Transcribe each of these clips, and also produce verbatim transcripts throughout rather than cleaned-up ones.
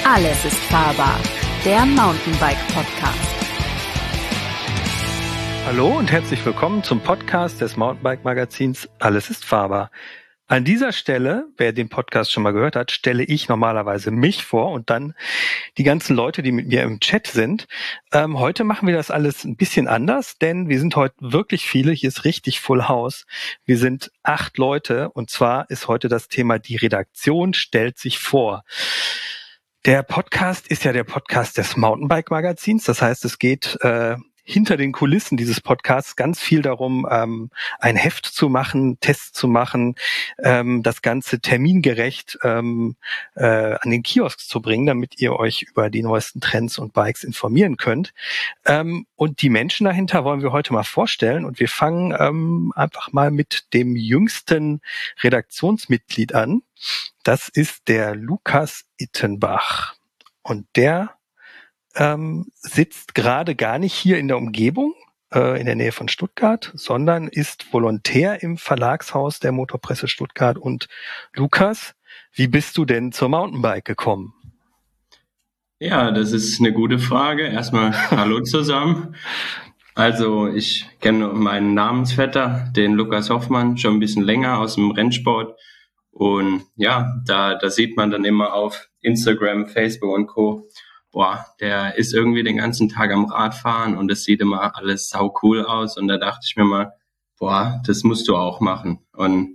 Alles ist fahrbar, der Mountainbike-Podcast. Hallo und herzlich willkommen zum Podcast des Mountainbike-Magazins Alles ist fahrbar. An dieser Stelle, wer den Podcast schon mal gehört hat, stelle ich normalerweise mich vor und dann die ganzen Leute, die mit mir im Chat sind. Ähm, heute machen wir das alles ein bisschen anders, denn wir sind heute wirklich viele. Hier ist richtig Full House. Wir sind acht Leute und zwar ist heute das Thema: Die Redaktion stellt sich vor. Der Podcast ist ja der Podcast des Mountainbike-Magazins. Das heißt, es geht äh, hinter den Kulissen dieses Podcasts ganz viel darum, ähm, ein Heft zu machen, Tests zu machen, ähm, das Ganze termingerecht ähm, äh, an den Kiosks zu bringen, damit ihr euch über die neuesten Trends und Bikes informieren könnt. Ähm, und die Menschen dahinter wollen wir heute mal vorstellen. Und wir fangen ähm, einfach mal mit dem jüngsten Redaktionsmitglied an. Das ist der Lukas Ittenbach. Und der ähm, sitzt gerade gar nicht hier in der Umgebung, äh, in der Nähe von Stuttgart, sondern ist Volontär im Verlagshaus der Motorpresse Stuttgart. Und Lukas, wie bist du denn zur Mountainbike gekommen? Ja, das ist eine gute Frage. Erstmal hallo zusammen. Also ich kenne meinen Namensvetter, den Lukas Hoffmann, schon ein bisschen länger aus dem Rennsport. Und ja, da, da sieht man dann immer auf Instagram, Facebook und Co., boah, der ist irgendwie den ganzen Tag am Radfahren und es sieht immer alles sau cool aus. Und da dachte ich mir mal, boah, das musst du auch machen. Und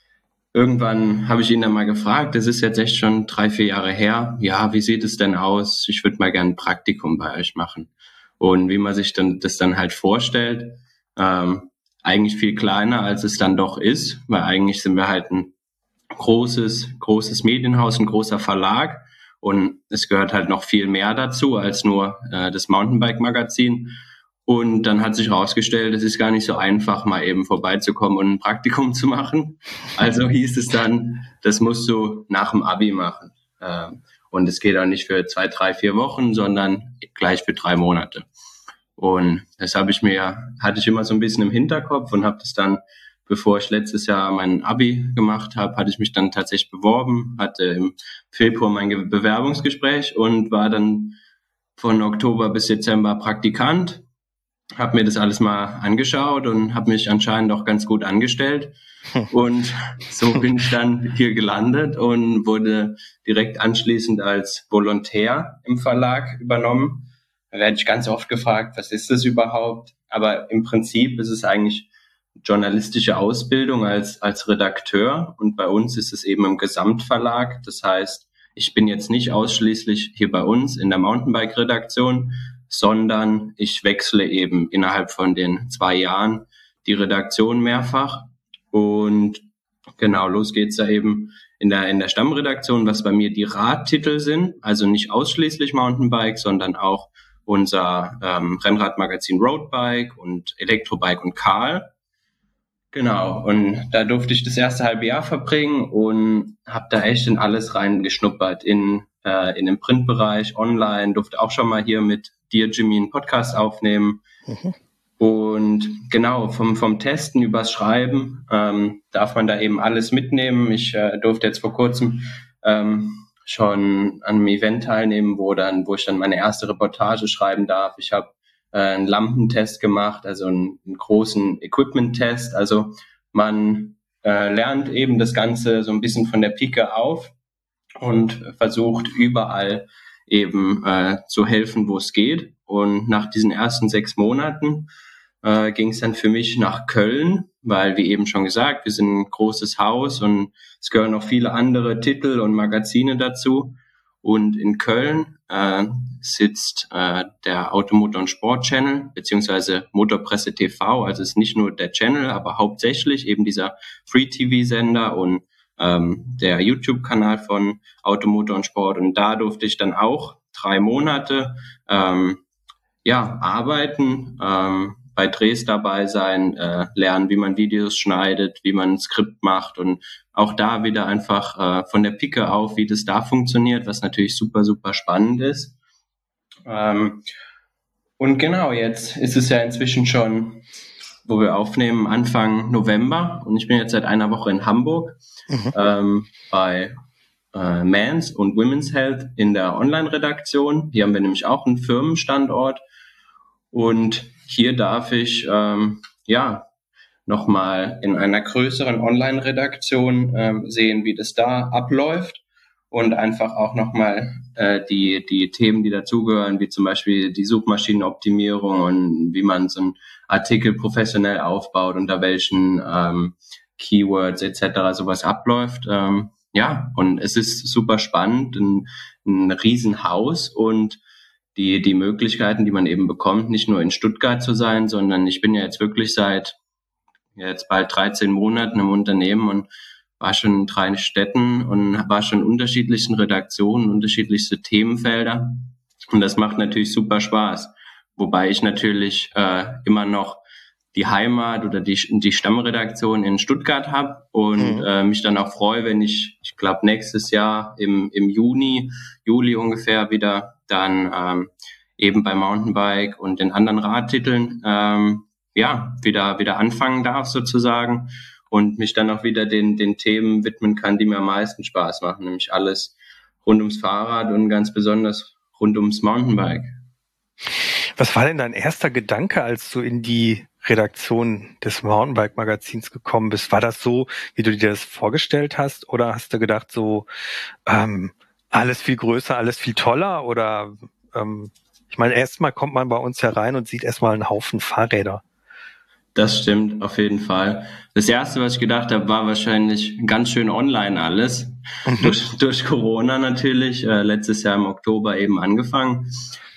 irgendwann habe ich ihn dann mal gefragt, das ist jetzt echt schon drei, vier Jahre her, ja, wie sieht es denn aus? Ich würde mal gerne ein Praktikum bei euch machen. Und wie man sich dann das dann halt vorstellt, ähm, eigentlich viel kleiner, als es dann doch ist, weil eigentlich sind wir halt ein großes, großes Medienhaus, ein großer Verlag. Und es gehört halt noch viel mehr dazu als nur äh, das Mountainbike-Magazin. Und dann hat sich herausgestellt, es ist gar nicht so einfach, mal eben vorbeizukommen und ein Praktikum zu machen. Also hieß es dann, das musst du nach dem Abi machen. Äh, und es geht auch nicht für zwei, drei, vier Wochen, sondern gleich für drei Monate. Und das habe ich mir, hatte ich immer so ein bisschen im Hinterkopf und habe das dann, bevor ich letztes Jahr mein Abi gemacht habe, hatte ich mich dann tatsächlich beworben, hatte im Februar mein Bewerbungsgespräch und war dann von Oktober bis Dezember Praktikant, habe mir das alles mal angeschaut und habe mich anscheinend auch ganz gut angestellt. Und so bin ich dann hier gelandet und wurde direkt anschließend als Volontär im Verlag übernommen. Da werde ich ganz oft gefragt, was ist das überhaupt? Aber im Prinzip ist es eigentlich journalistische Ausbildung als als Redakteur und bei uns ist es eben im Gesamtverlag. Das heißt, ich bin jetzt nicht ausschließlich hier bei uns in der Mountainbike-Redaktion, sondern ich wechsle eben innerhalb von den zwei Jahren die Redaktion mehrfach. Und genau, los geht's da eben in der in der Stammredaktion, was bei mir die Radtitel sind, also nicht ausschließlich Mountainbike, sondern auch unser ähm, Rennradmagazin Roadbike und Elektrobike und Karl. Genau, und da durfte ich das erste halbe Jahr verbringen und habe da echt in alles reingeschnuppert, in äh, in den Printbereich, online, durfte auch schon mal hier mit dir, Jimmy, einen Podcast aufnehmen. Mhm. Und genau, vom vom Testen übers Schreiben ähm, darf man da eben alles mitnehmen. Ich äh, durfte jetzt vor kurzem ähm, schon an einem Event teilnehmen, wo dann, wo ich dann meine erste Reportage schreiben darf. Ich habe einen Lampentest gemacht, also einen, einen großen Equipment-Test. Also man äh, lernt eben das Ganze so ein bisschen von der Pike auf und versucht überall eben äh, zu helfen, wo es geht. Und nach diesen ersten sechs Monaten äh, ging es dann für mich nach Köln, weil, wie eben schon gesagt, wir sind ein großes Haus und es gehören noch viele andere Titel und Magazine dazu. Und in Köln äh, sitzt äh, der Automotor- und Sport-Channel, beziehungsweise Motorpresse T V. Also es ist nicht nur der Channel, aber hauptsächlich eben dieser Free-T V-Sender und ähm, der YouTube-Kanal von Automotor und Sport. Und da durfte ich dann auch drei Monate ähm, ja arbeiten, ähm, bei Drehs dabei sein, äh, lernen, wie man Videos schneidet, wie man ein Skript macht und auch da wieder einfach äh, von der Pike auf, wie das da funktioniert, was natürlich super, super spannend ist. Ähm, und genau, jetzt ist es ja inzwischen schon, wo wir aufnehmen, Anfang November und ich bin jetzt seit einer Woche in Hamburg mhm. ähm, bei äh, Men's und Women's Health in der Online-Redaktion. Hier haben wir nämlich auch einen Firmenstandort. Und hier darf ich ähm, ja nochmal in einer größeren Online-Redaktion ähm, sehen, wie das da abläuft. Und einfach auch nochmal äh, die, die Themen, die dazugehören, wie zum Beispiel die Suchmaschinenoptimierung und wie man so einen Artikel professionell aufbaut, unter welchen ähm, Keywords et cetera sowas abläuft. Ähm, ja, und es ist super spannend, ein, ein Riesenhaus und die, die Möglichkeiten, die man eben bekommt, nicht nur in Stuttgart zu sein, sondern ich bin ja jetzt wirklich seit ja, jetzt bald dreizehn Monaten im Unternehmen und war schon in drei Städten und war schon in unterschiedlichsten Redaktionen, unterschiedlichste Themenfelder. Und das macht natürlich super Spaß. Wobei ich natürlich äh, immer noch die Heimat oder die, die Stammredaktion in Stuttgart habe und mhm. äh, mich dann auch freue, wenn ich, ich glaube, nächstes Jahr im, im Juni, Juli ungefähr wieder dann ähm, eben bei Mountainbike und den anderen Radtiteln ähm, ja wieder wieder anfangen darf sozusagen. Und mich dann auch wieder den, den Themen widmen kann, die mir am meisten Spaß machen, nämlich alles rund ums Fahrrad und ganz besonders rund ums Mountainbike. Was war denn dein erster Gedanke, als du in die Redaktion des Mountainbike-Magazins gekommen bist? War das so, wie du dir das vorgestellt hast? Oder hast du gedacht, so ähm, alles viel größer, alles viel toller? Oder ähm, ich meine, erstmal kommt man bei uns herein und sieht erstmal einen Haufen Fahrräder. Das stimmt, auf jeden Fall. Das Erste, was ich gedacht habe, war wahrscheinlich ganz schön online alles. Mhm. Durch, durch Corona natürlich, äh, letztes Jahr im Oktober eben angefangen.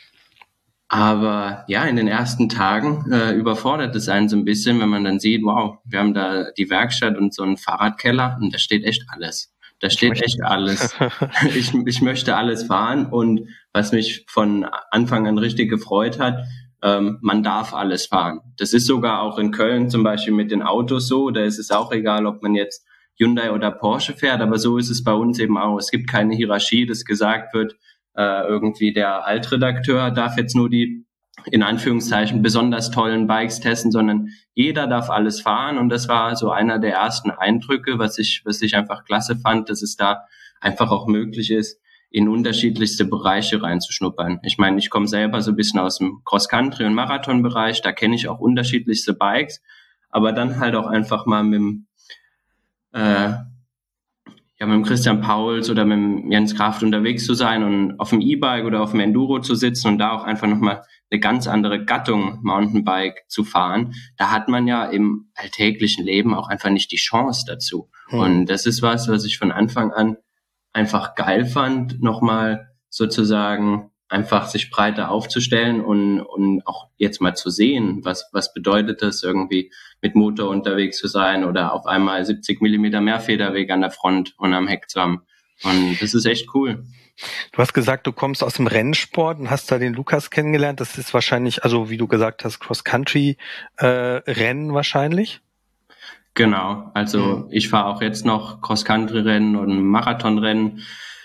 Aber ja, in den ersten Tagen äh, überfordert es einen so ein bisschen, wenn man dann sieht, wow, wir haben da die Werkstatt und so einen Fahrradkeller und da steht echt alles. Da steht echt alles. ich, ich möchte alles fahren und was mich von Anfang an richtig gefreut hat, Ähm, man darf alles fahren. Das ist sogar auch in Köln zum Beispiel mit den Autos so. Da ist es auch egal, ob man jetzt Hyundai oder Porsche fährt, aber so ist es bei uns eben auch. Es gibt keine Hierarchie, dass gesagt wird, äh, irgendwie der Altredakteur darf jetzt nur die, in Anführungszeichen, besonders tollen Bikes testen, sondern jeder darf alles fahren. Und das war so einer der ersten Eindrücke, was ich, was ich einfach klasse fand, dass es da einfach auch möglich ist, in unterschiedlichste Bereiche reinzuschnuppern. Ich meine, ich komme selber so ein bisschen aus dem Cross-Country- und Marathon-Bereich, da kenne ich auch unterschiedlichste Bikes, aber dann halt auch einfach mal mit dem, äh, ja, mit dem Christian Pauls oder mit dem Jens Kraft unterwegs zu sein und auf dem E-Bike oder auf dem Enduro zu sitzen und da auch einfach nochmal eine ganz andere Gattung Mountainbike zu fahren, da hat man ja im alltäglichen Leben auch einfach nicht die Chance dazu. Hm. Und das ist was, was ich von Anfang an einfach geil fand, nochmal sozusagen einfach sich breiter aufzustellen und, und auch jetzt mal zu sehen, was, was bedeutet das irgendwie mit Motor unterwegs zu sein oder auf einmal siebzig Millimeter mehr Federweg an der Front und am Heck zu haben. Und das ist echt cool. Du hast gesagt, du kommst aus dem Rennsport und hast da den Lukas kennengelernt. Das ist wahrscheinlich, also wie du gesagt hast, Cross-Country-Rennen äh, wahrscheinlich? Genau, also mhm. ich fahre auch jetzt noch Cross-Country-Rennen und Marathonrennen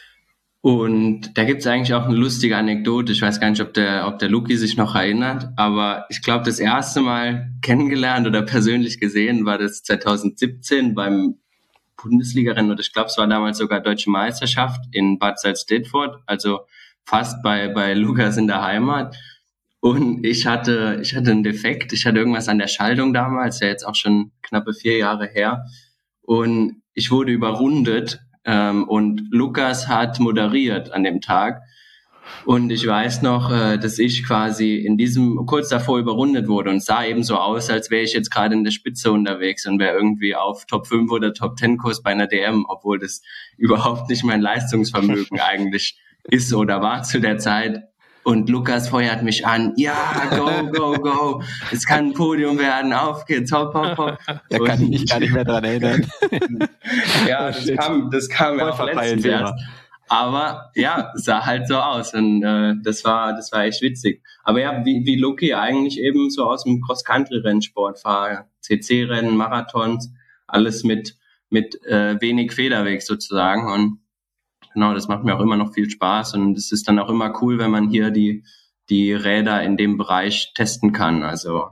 und da gibt es eigentlich auch eine lustige Anekdote. Ich weiß gar nicht, ob der, ob der Luki sich noch erinnert, aber ich glaube, das erste Mal kennengelernt oder persönlich gesehen war das zwanzig siebzehn beim Bundesliga-Rennen oder ich glaube, es war damals sogar Deutsche Meisterschaft in Bad Salzdetford, also fast bei, bei Lukas in der Heimat. Und ich hatte, ich hatte einen Defekt. Ich hatte irgendwas an der Schaltung damals, ja jetzt auch schon knappe vier Jahre her. Und ich wurde überrundet. Ähm, und Lukas hat moderiert an dem Tag. Und ich weiß noch, äh, dass ich quasi in diesem, kurz davor überrundet wurde und sah eben so aus, als wäre ich jetzt gerade in der Spitze unterwegs und wäre irgendwie auf Top fünf oder Top zehn Kurs bei einer D M, obwohl das überhaupt nicht mein Leistungsvermögen eigentlich ist oder war zu der Zeit. Und Lukas feuert mich an. Ja, go, go, go. Es kann ein Podium werden. Auf geht's. Hopp, hopp, hopp. Da kann ich mich gar nicht mehr dran erinnern. Ja, das kam, das kam ja auch letztens erst. Aber ja, sah halt so aus. Und äh, das war das war echt witzig. Aber ja, wie, wie Luki eigentlich eben so aus dem Cross-Country-Rennsport fahre. C C-Rennen, Marathons, alles mit, mit äh, wenig Federweg sozusagen. Und genau, das macht mir auch immer noch viel Spaß und es ist dann auch immer cool, wenn man hier die, die Räder in dem Bereich testen kann, also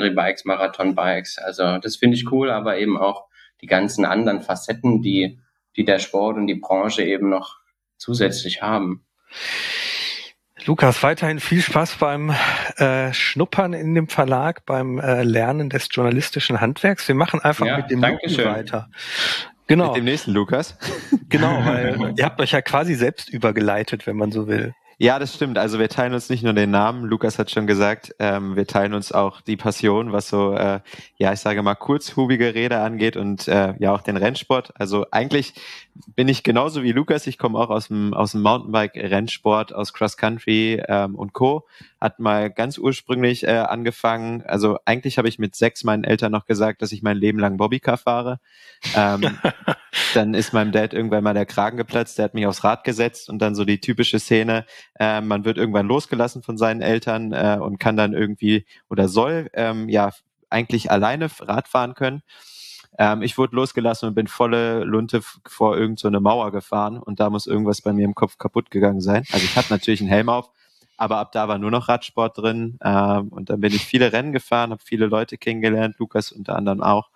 Cross-Country-Bikes, Marathon-Bikes, also das finde ich cool, aber eben auch die ganzen anderen Facetten, die die der Sport und die Branche eben noch zusätzlich haben. Lukas, weiterhin viel Spaß beim äh, Schnuppern in dem Verlag, beim äh, Lernen des journalistischen Handwerks. Wir machen einfach Ja, mit dem Dankeschön. weiter. Genau. Mit dem nächsten Lukas. Genau, weil ihr habt euch ja quasi selbst übergeleitet, wenn man so will. Ja, das stimmt. Also wir teilen uns nicht nur den Namen, Lukas hat schon gesagt, ähm, wir teilen uns auch die Passion, was so, äh, ja, ich sage mal, kurzhubige Räder angeht und äh, ja auch den Rennsport. Also eigentlich bin ich genauso wie Lukas, ich komme auch aus dem aus dem Mountainbike-Rennsport, aus Cross Country ähm, und Co. Hat mal ganz ursprünglich äh, angefangen, also eigentlich habe ich mit sechs meinen Eltern noch gesagt, dass ich mein Leben lang Bobbycar fahre. Ähm, dann ist meinem Dad irgendwann mal der Kragen geplatzt, der hat mich aufs Rad gesetzt und dann so die typische Szene, äh, man wird irgendwann losgelassen von seinen Eltern äh, und kann dann irgendwie oder soll ähm, ja eigentlich alleine Rad fahren können. Ähm, ich wurde losgelassen und bin volle Lunte f- vor irgend so eine Mauer gefahren und da muss irgendwas bei mir im Kopf kaputt gegangen sein. Also ich hatte natürlich einen Helm auf, aber ab da war nur noch Radsport drin ähm, und dann bin ich viele Rennen gefahren, habe viele Leute kennengelernt, Lukas unter anderem auch.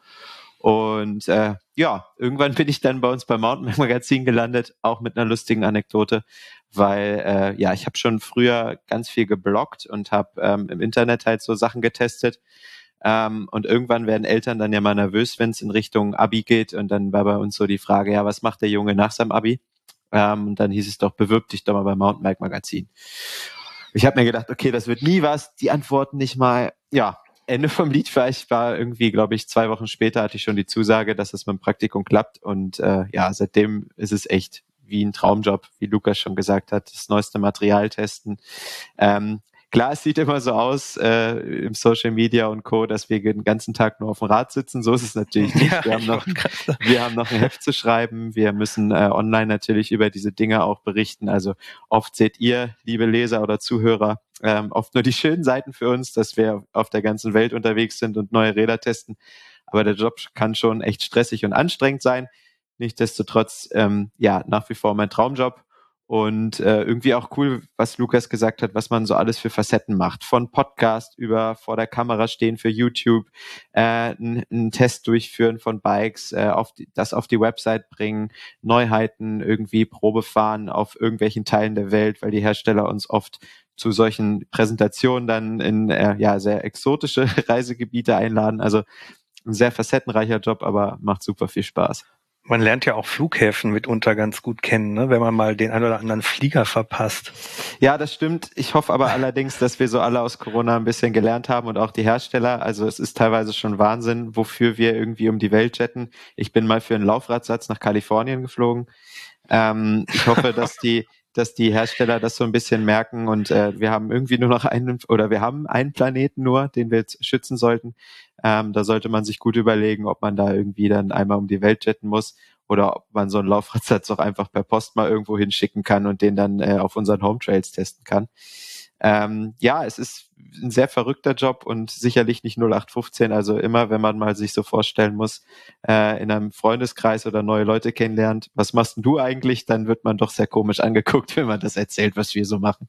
Und äh, ja, irgendwann bin ich dann bei uns beim Mountainbike Magazin gelandet, auch mit einer lustigen Anekdote, weil äh, ja, ich habe schon früher ganz viel gebloggt und habe ähm, im Internet halt so Sachen getestet. Ähm, und irgendwann werden Eltern dann ja mal nervös, wenn es in Richtung Abi geht. Und dann war bei uns so die Frage, ja, was macht der Junge nach seinem Abi? Ähm, und dann hieß es doch, bewirb dich doch mal beim Mountainbike Magazin. Ich habe mir gedacht, okay, das wird nie was, die antworten nicht mal. Ja, Ende vom Lied war ich, war irgendwie, glaube ich, zwei Wochen später hatte ich schon die Zusage, dass das mit dem Praktikum klappt. Und äh, ja, seitdem ist es echt wie ein Traumjob, wie Lukas schon gesagt hat, das neueste Material testen. Ähm, klar, es sieht immer so aus äh, im Social Media und Co., dass wir den ganzen Tag nur auf dem Rad sitzen. So ist es natürlich nicht. Ja, wir, haben noch, wir haben noch ein Heft zu schreiben. Wir müssen äh, online natürlich über diese Dinge auch berichten. Also oft seht ihr, liebe Leser oder Zuhörer, ähm, oft nur die schönen Seiten für uns, dass wir auf der ganzen Welt unterwegs sind und neue Räder testen. Aber der Job kann schon echt stressig und anstrengend sein. Nichtsdestotrotz, ähm, ja, nach wie vor mein Traumjob. Und äh, irgendwie auch cool, was Lukas gesagt hat, was man so alles für Facetten macht. Von Podcast über vor der Kamera stehen für YouTube, äh, einen Test durchführen von Bikes, äh, auf die, das auf die Website bringen, Neuheiten irgendwie Probe fahren auf irgendwelchen Teilen der Welt, weil die Hersteller uns oft zu solchen Präsentationen dann in äh, ja sehr exotische Reisegebiete einladen. Also ein sehr facettenreicher Job, aber macht super viel Spaß. Man lernt ja auch Flughäfen mitunter ganz gut kennen, ne? Wenn man mal den ein oder anderen Flieger verpasst. Ja, das stimmt. Ich hoffe aber allerdings, dass wir so alle aus Corona ein bisschen gelernt haben und auch die Hersteller. Also es ist teilweise schon Wahnsinn, wofür wir irgendwie um die Welt jetten. Ich bin mal für einen Laufradsatz nach Kalifornien geflogen. Ähm, ich hoffe, dass die dass die Hersteller das so ein bisschen merken und äh, wir haben irgendwie nur noch einen oder wir haben einen Planeten nur, den wir jetzt schützen sollten. Ähm, da sollte man sich gut überlegen, ob man da irgendwie dann einmal um die Welt jetten muss oder ob man so einen Laufradsatz auch einfach per Post mal irgendwo hinschicken kann und den dann äh, auf unseren Home Trails testen kann. Ähm, ja, es ist ein sehr verrückter Job und sicherlich nicht null acht fünfzehn. Also immer, wenn man mal sich so vorstellen muss, äh, in einem Freundeskreis oder neue Leute kennenlernt, was machst denn du eigentlich? Dann wird man doch sehr komisch angeguckt, wenn man das erzählt, was wir so machen.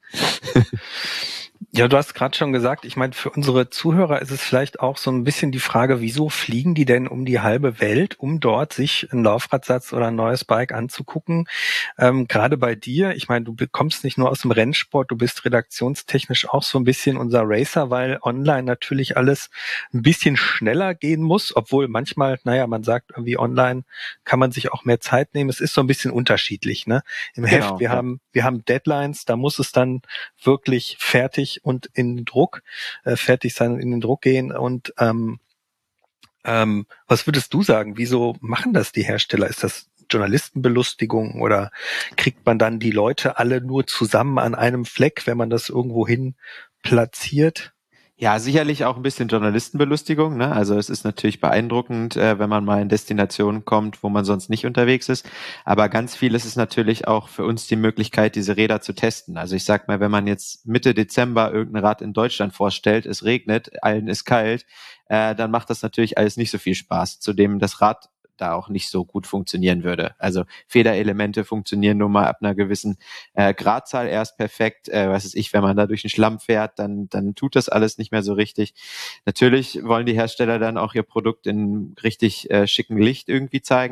Ja, du hast gerade schon gesagt, ich meine, für unsere Zuhörer ist es vielleicht auch so ein bisschen die Frage, wieso fliegen die denn um die halbe Welt, um dort sich einen Laufradsatz oder ein neues Bike anzugucken? Ähm, gerade bei dir, ich meine, du kommst nicht nur aus dem Rennsport, du bist redaktionstechnisch auch so ein bisschen unser Racer, weil online natürlich alles ein bisschen schneller gehen muss, obwohl manchmal, naja, man sagt irgendwie online kann man sich auch mehr Zeit nehmen. Es ist so ein bisschen unterschiedlich, ne? Im Genau, Heft, wir ja. haben, wir haben Deadlines, da muss es dann wirklich fertig und in den Druck, äh, fertig sein und in den Druck gehen. Und ähm, ähm, was würdest du sagen? Wieso machen das die Hersteller? Ist das Journalistenbelustigung oder kriegt man dann die Leute alle nur zusammen an einem Fleck, wenn man das irgendwo hin platziert? Ja, sicherlich auch ein bisschen Journalistenbelustigung, ne? Also es ist natürlich beeindruckend, äh, wenn man mal in Destinationen kommt, wo man sonst nicht unterwegs ist. Aber ganz viel ist es natürlich auch für uns die Möglichkeit, diese Räder zu testen. Also ich sag mal, wenn man jetzt Mitte Dezember irgendein Rad in Deutschland vorstellt, es regnet, allen ist kalt, äh, dann macht das natürlich alles nicht so viel Spaß. Zudem das Rad da auch nicht so gut funktionieren würde. Also Federelemente funktionieren nur mal ab einer gewissen äh, Gradzahl erst perfekt. Äh, was weiß ich, wenn man da durch den Schlamm fährt, dann dann tut das alles nicht mehr so richtig. Natürlich wollen die Hersteller dann auch ihr Produkt in richtig äh, schicken Licht irgendwie zeigen.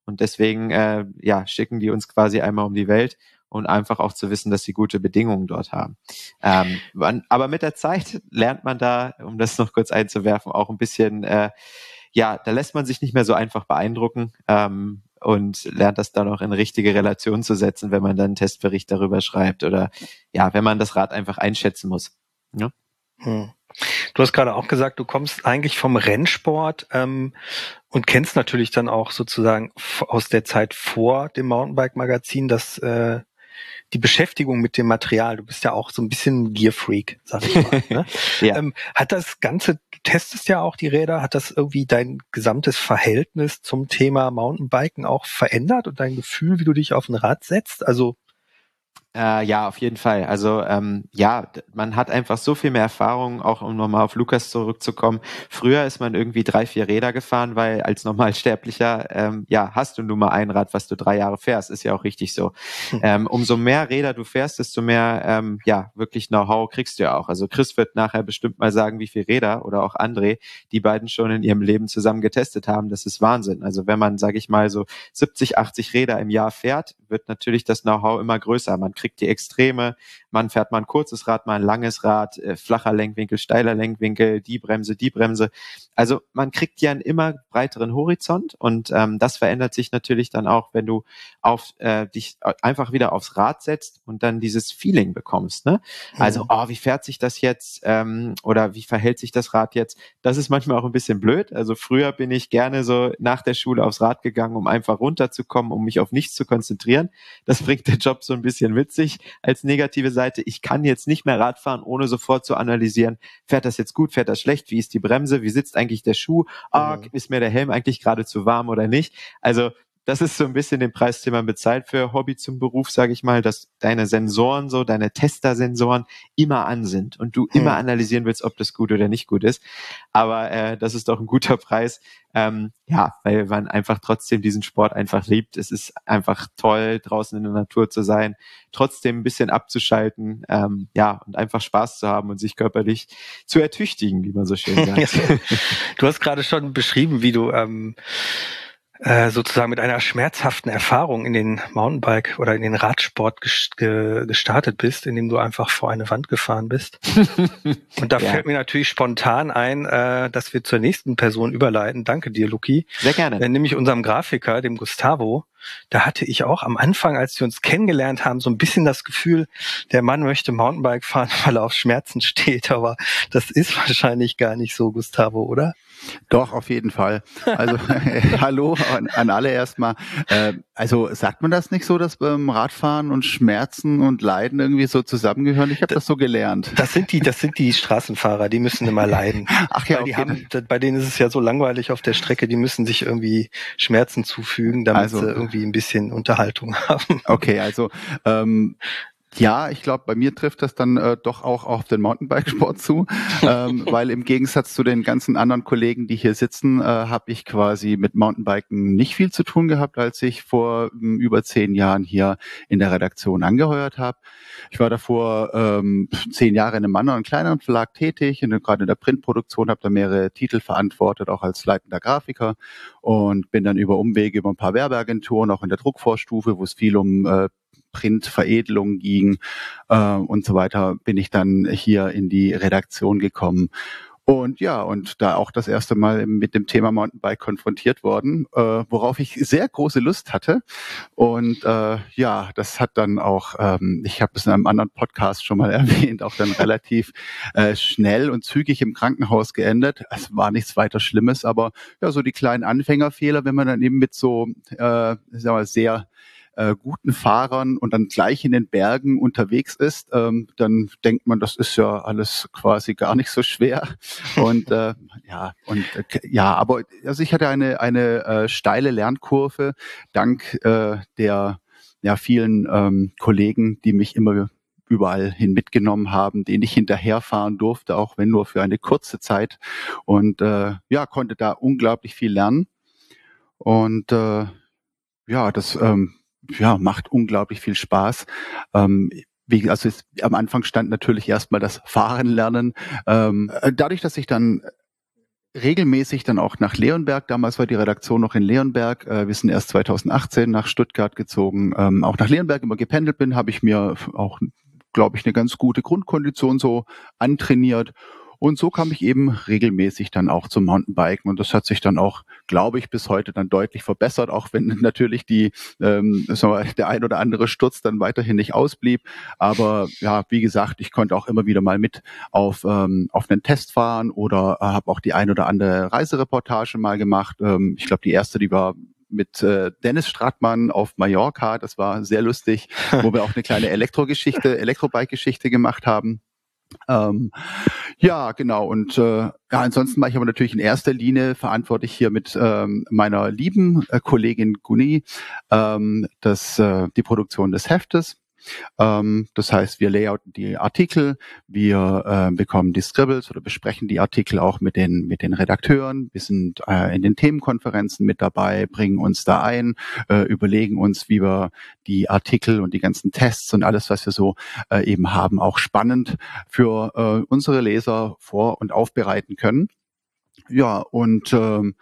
Und deswegen äh, ja, schicken die uns quasi einmal um die Welt und einfach auch zu wissen, dass sie gute Bedingungen dort haben. Ähm, man, aber mit der Zeit lernt man da, um das noch kurz einzuwerfen, auch ein bisschen, äh, ja, da lässt man sich nicht mehr so einfach beeindrucken ähm, und lernt das dann auch in richtige Relation zu setzen, wenn man dann einen Testbericht darüber schreibt oder ja, wenn man das Rad einfach einschätzen muss. Ja? Hm. Du hast gerade auch gesagt, du kommst eigentlich vom Rennsport ähm, und kennst natürlich dann auch sozusagen f- aus der Zeit vor dem Mountainbike-Magazin, dass äh, die Beschäftigung mit dem Material, du bist ja auch so ein bisschen Gear-Freak, sag ich mal. Ne? Ja. ähm, hat das Ganze, du testest ja auch die Räder, hat das irgendwie dein gesamtes Verhältnis zum Thema Mountainbiken auch verändert und dein Gefühl, wie du dich auf ein Rad setzt? Also Äh, ja, auf jeden Fall. Also ähm, ja, d- man hat einfach so viel mehr Erfahrung, auch um nochmal auf Lukas zurückzukommen. Früher ist man irgendwie drei, vier Räder gefahren, weil als Normalsterblicher, ähm, ja, hast du nur mal ein Rad, was du drei Jahre fährst, ist ja auch richtig so. Hm. Ähm, umso mehr Räder du fährst, desto mehr, ähm, ja, wirklich Know-how kriegst du ja auch. Also Chris wird nachher bestimmt mal sagen, wie viele Räder oder auch André, die beiden schon in ihrem Leben zusammen getestet haben. Das ist Wahnsinn. Also wenn man, sage ich mal, so siebzig, achtzig Räder im Jahr fährt, wird natürlich das Know-how immer größer. Man kriegt die Extreme, man fährt mal ein kurzes Rad, mal ein langes Rad, äh, flacher Lenkwinkel, steiler Lenkwinkel, die Bremse, die Bremse. Also man kriegt ja einen immer breiteren Horizont und ähm, das verändert sich natürlich dann auch, wenn du auf äh, dich einfach wieder aufs Rad setzt und dann dieses Feeling bekommst. Ne? Also, oh, wie fährt sich das jetzt ähm, oder wie verhält sich das Rad jetzt? Das ist manchmal auch ein bisschen blöd. Also früher bin ich gerne so nach der Schule aufs Rad gegangen, um einfach runterzukommen, um mich auf nichts zu konzentrieren. Das bringt der Job so ein bisschen mit sich als negative Seite. Ich kann jetzt nicht mehr Rad fahren, ohne sofort zu analysieren, fährt das jetzt gut, fährt das schlecht, wie ist die Bremse, wie sitzt eigentlich der Schuh, ah, Mhm. ist mir der Helm eigentlich gerade zu warm oder nicht? Also das ist so ein bisschen den Preis, den man bezahlt für Hobby zum Beruf, sage ich mal, dass deine Sensoren, so deine Tester-Sensoren immer an sind und du Hm. immer analysieren willst, ob das gut oder nicht gut ist. Aber äh, das ist doch ein guter Preis, ähm, ja, weil man einfach trotzdem diesen Sport einfach liebt. Es ist einfach toll, draußen in der Natur zu sein, trotzdem ein bisschen abzuschalten, ähm, ja, und einfach Spaß zu haben und sich körperlich zu ertüchtigen, wie man so schön sagt. Du hast gerade schon beschrieben, wie du ähm, äh, sozusagen mit einer schmerzhaften Erfahrung in den Mountainbike oder in den Radsport ges- ge- gestartet bist, indem du einfach vor eine Wand gefahren bist. Und da Ja. fällt mir natürlich spontan ein, äh, dass wir zur nächsten Person überleiten. Danke dir, Luki. Sehr gerne. Äh, nämlich unserem Grafiker, dem Gustavo. Da hatte ich auch am Anfang, als wir uns kennengelernt haben, so ein bisschen das Gefühl, der Mann möchte Mountainbike fahren, weil er auf Schmerzen steht. Aber das ist wahrscheinlich gar nicht so, Gustavo, oder? Doch, auf jeden Fall. Also hallo an, an alle erstmal. Äh, also sagt man das nicht so, dass beim Radfahren und Schmerzen und Leiden irgendwie so zusammengehören? Ich habe das so gelernt. Das sind die, das sind die Straßenfahrer, die müssen immer leiden. Ach ja, Weil die okay. haben, bei denen ist es ja so langweilig auf der Strecke, die müssen sich irgendwie Schmerzen zufügen, damit Also- sie irgendwie ein bisschen Unterhaltung haben. Okay, also ähm, ja, ich glaube, bei mir trifft das dann äh, doch auch auf den Mountainbikesport zu, ähm, weil im Gegensatz zu den ganzen anderen Kollegen, die hier sitzen, äh, habe ich quasi mit Mountainbiken nicht viel zu tun gehabt, als ich vor ähm, über zehn Jahren hier in der Redaktion angeheuert habe. Ich war davor ähm, zehn Jahre in einem anderen, kleineren Verlag tätig, in, gerade in der Printproduktion, habe da mehrere Titel verantwortet, auch als leitender Grafiker und bin dann über Umwege, über ein paar Werbeagenturen, auch in der Druckvorstufe, wo es viel um äh, Printveredelung ging äh, und so weiter, bin ich dann hier in die Redaktion gekommen. Und ja, und da auch das erste Mal mit dem Thema Mountainbike konfrontiert worden, äh, worauf ich sehr große Lust hatte. Und äh, ja, das hat dann auch, ähm, ich habe es in einem anderen Podcast schon mal erwähnt, auch dann relativ äh, schnell und zügig im Krankenhaus geendet. Es war nichts weiter Schlimmes, aber ja, so die kleinen Anfängerfehler, wenn man dann eben mit so, äh, sagen wir mal, sehr Äh, guten Fahrern und dann gleich in den Bergen unterwegs ist, ähm, dann denkt man, das ist ja alles quasi gar nicht so schwer. Und äh, ja, und äh, ja, aber also ich hatte eine eine äh, steile Lernkurve dank äh, der ja vielen ähm, Kollegen, die mich immer überall hin mitgenommen haben, denen ich hinterherfahren durfte, auch wenn nur für eine kurze Zeit. Und äh, ja, konnte da unglaublich viel lernen. Und äh, ja, das ähm, ja, macht unglaublich viel Spaß. Ähm, wie, also es, am Anfang stand natürlich erstmal das Fahren lernen. Ähm, dadurch, dass ich dann regelmäßig dann auch nach Leonberg. Damals war die Redaktion noch in Leonberg. Äh, wir sind erst zweitausendachtzehn nach Stuttgart gezogen. Ähm, auch nach Leonberg immer gependelt bin, habe ich mir auch, glaube ich, eine ganz gute Grundkondition so antrainiert. Und so kam ich eben regelmäßig dann auch zum Mountainbiken. Und das hat sich dann auch, glaube ich, bis heute dann deutlich verbessert, auch wenn natürlich die ähm, sagen wir, der ein oder andere Sturz dann weiterhin nicht ausblieb. Aber ja, wie gesagt, ich konnte auch immer wieder mal mit auf ähm, auf einen Test fahren oder äh, habe auch die ein oder andere Reisereportage mal gemacht. Ähm, ich glaube, die erste, die war mit äh, Dennis Stratmann auf Mallorca. Das war sehr lustig, wo wir auch eine kleine Elektrogeschichte, Elektrobike-Geschichte gemacht haben. Ähm, ja, genau. Und äh, ja, ansonsten mache ich aber natürlich in erster Linie verantwortlich hier mit ähm, meiner lieben äh, Kollegin Guni ähm, das, äh, die Produktion des Heftes. Ähm, das heißt, wir layouten die Artikel, wir äh, bekommen die Scribbles oder besprechen die Artikel auch mit den mit den Redakteuren. Wir sind äh, in den Themenkonferenzen mit dabei, bringen uns da ein, äh, überlegen uns, wie wir die Artikel und die ganzen Tests und alles, was wir so äh, eben haben, auch spannend für äh, unsere Leser vor- und aufbereiten können. Ja, und ähm,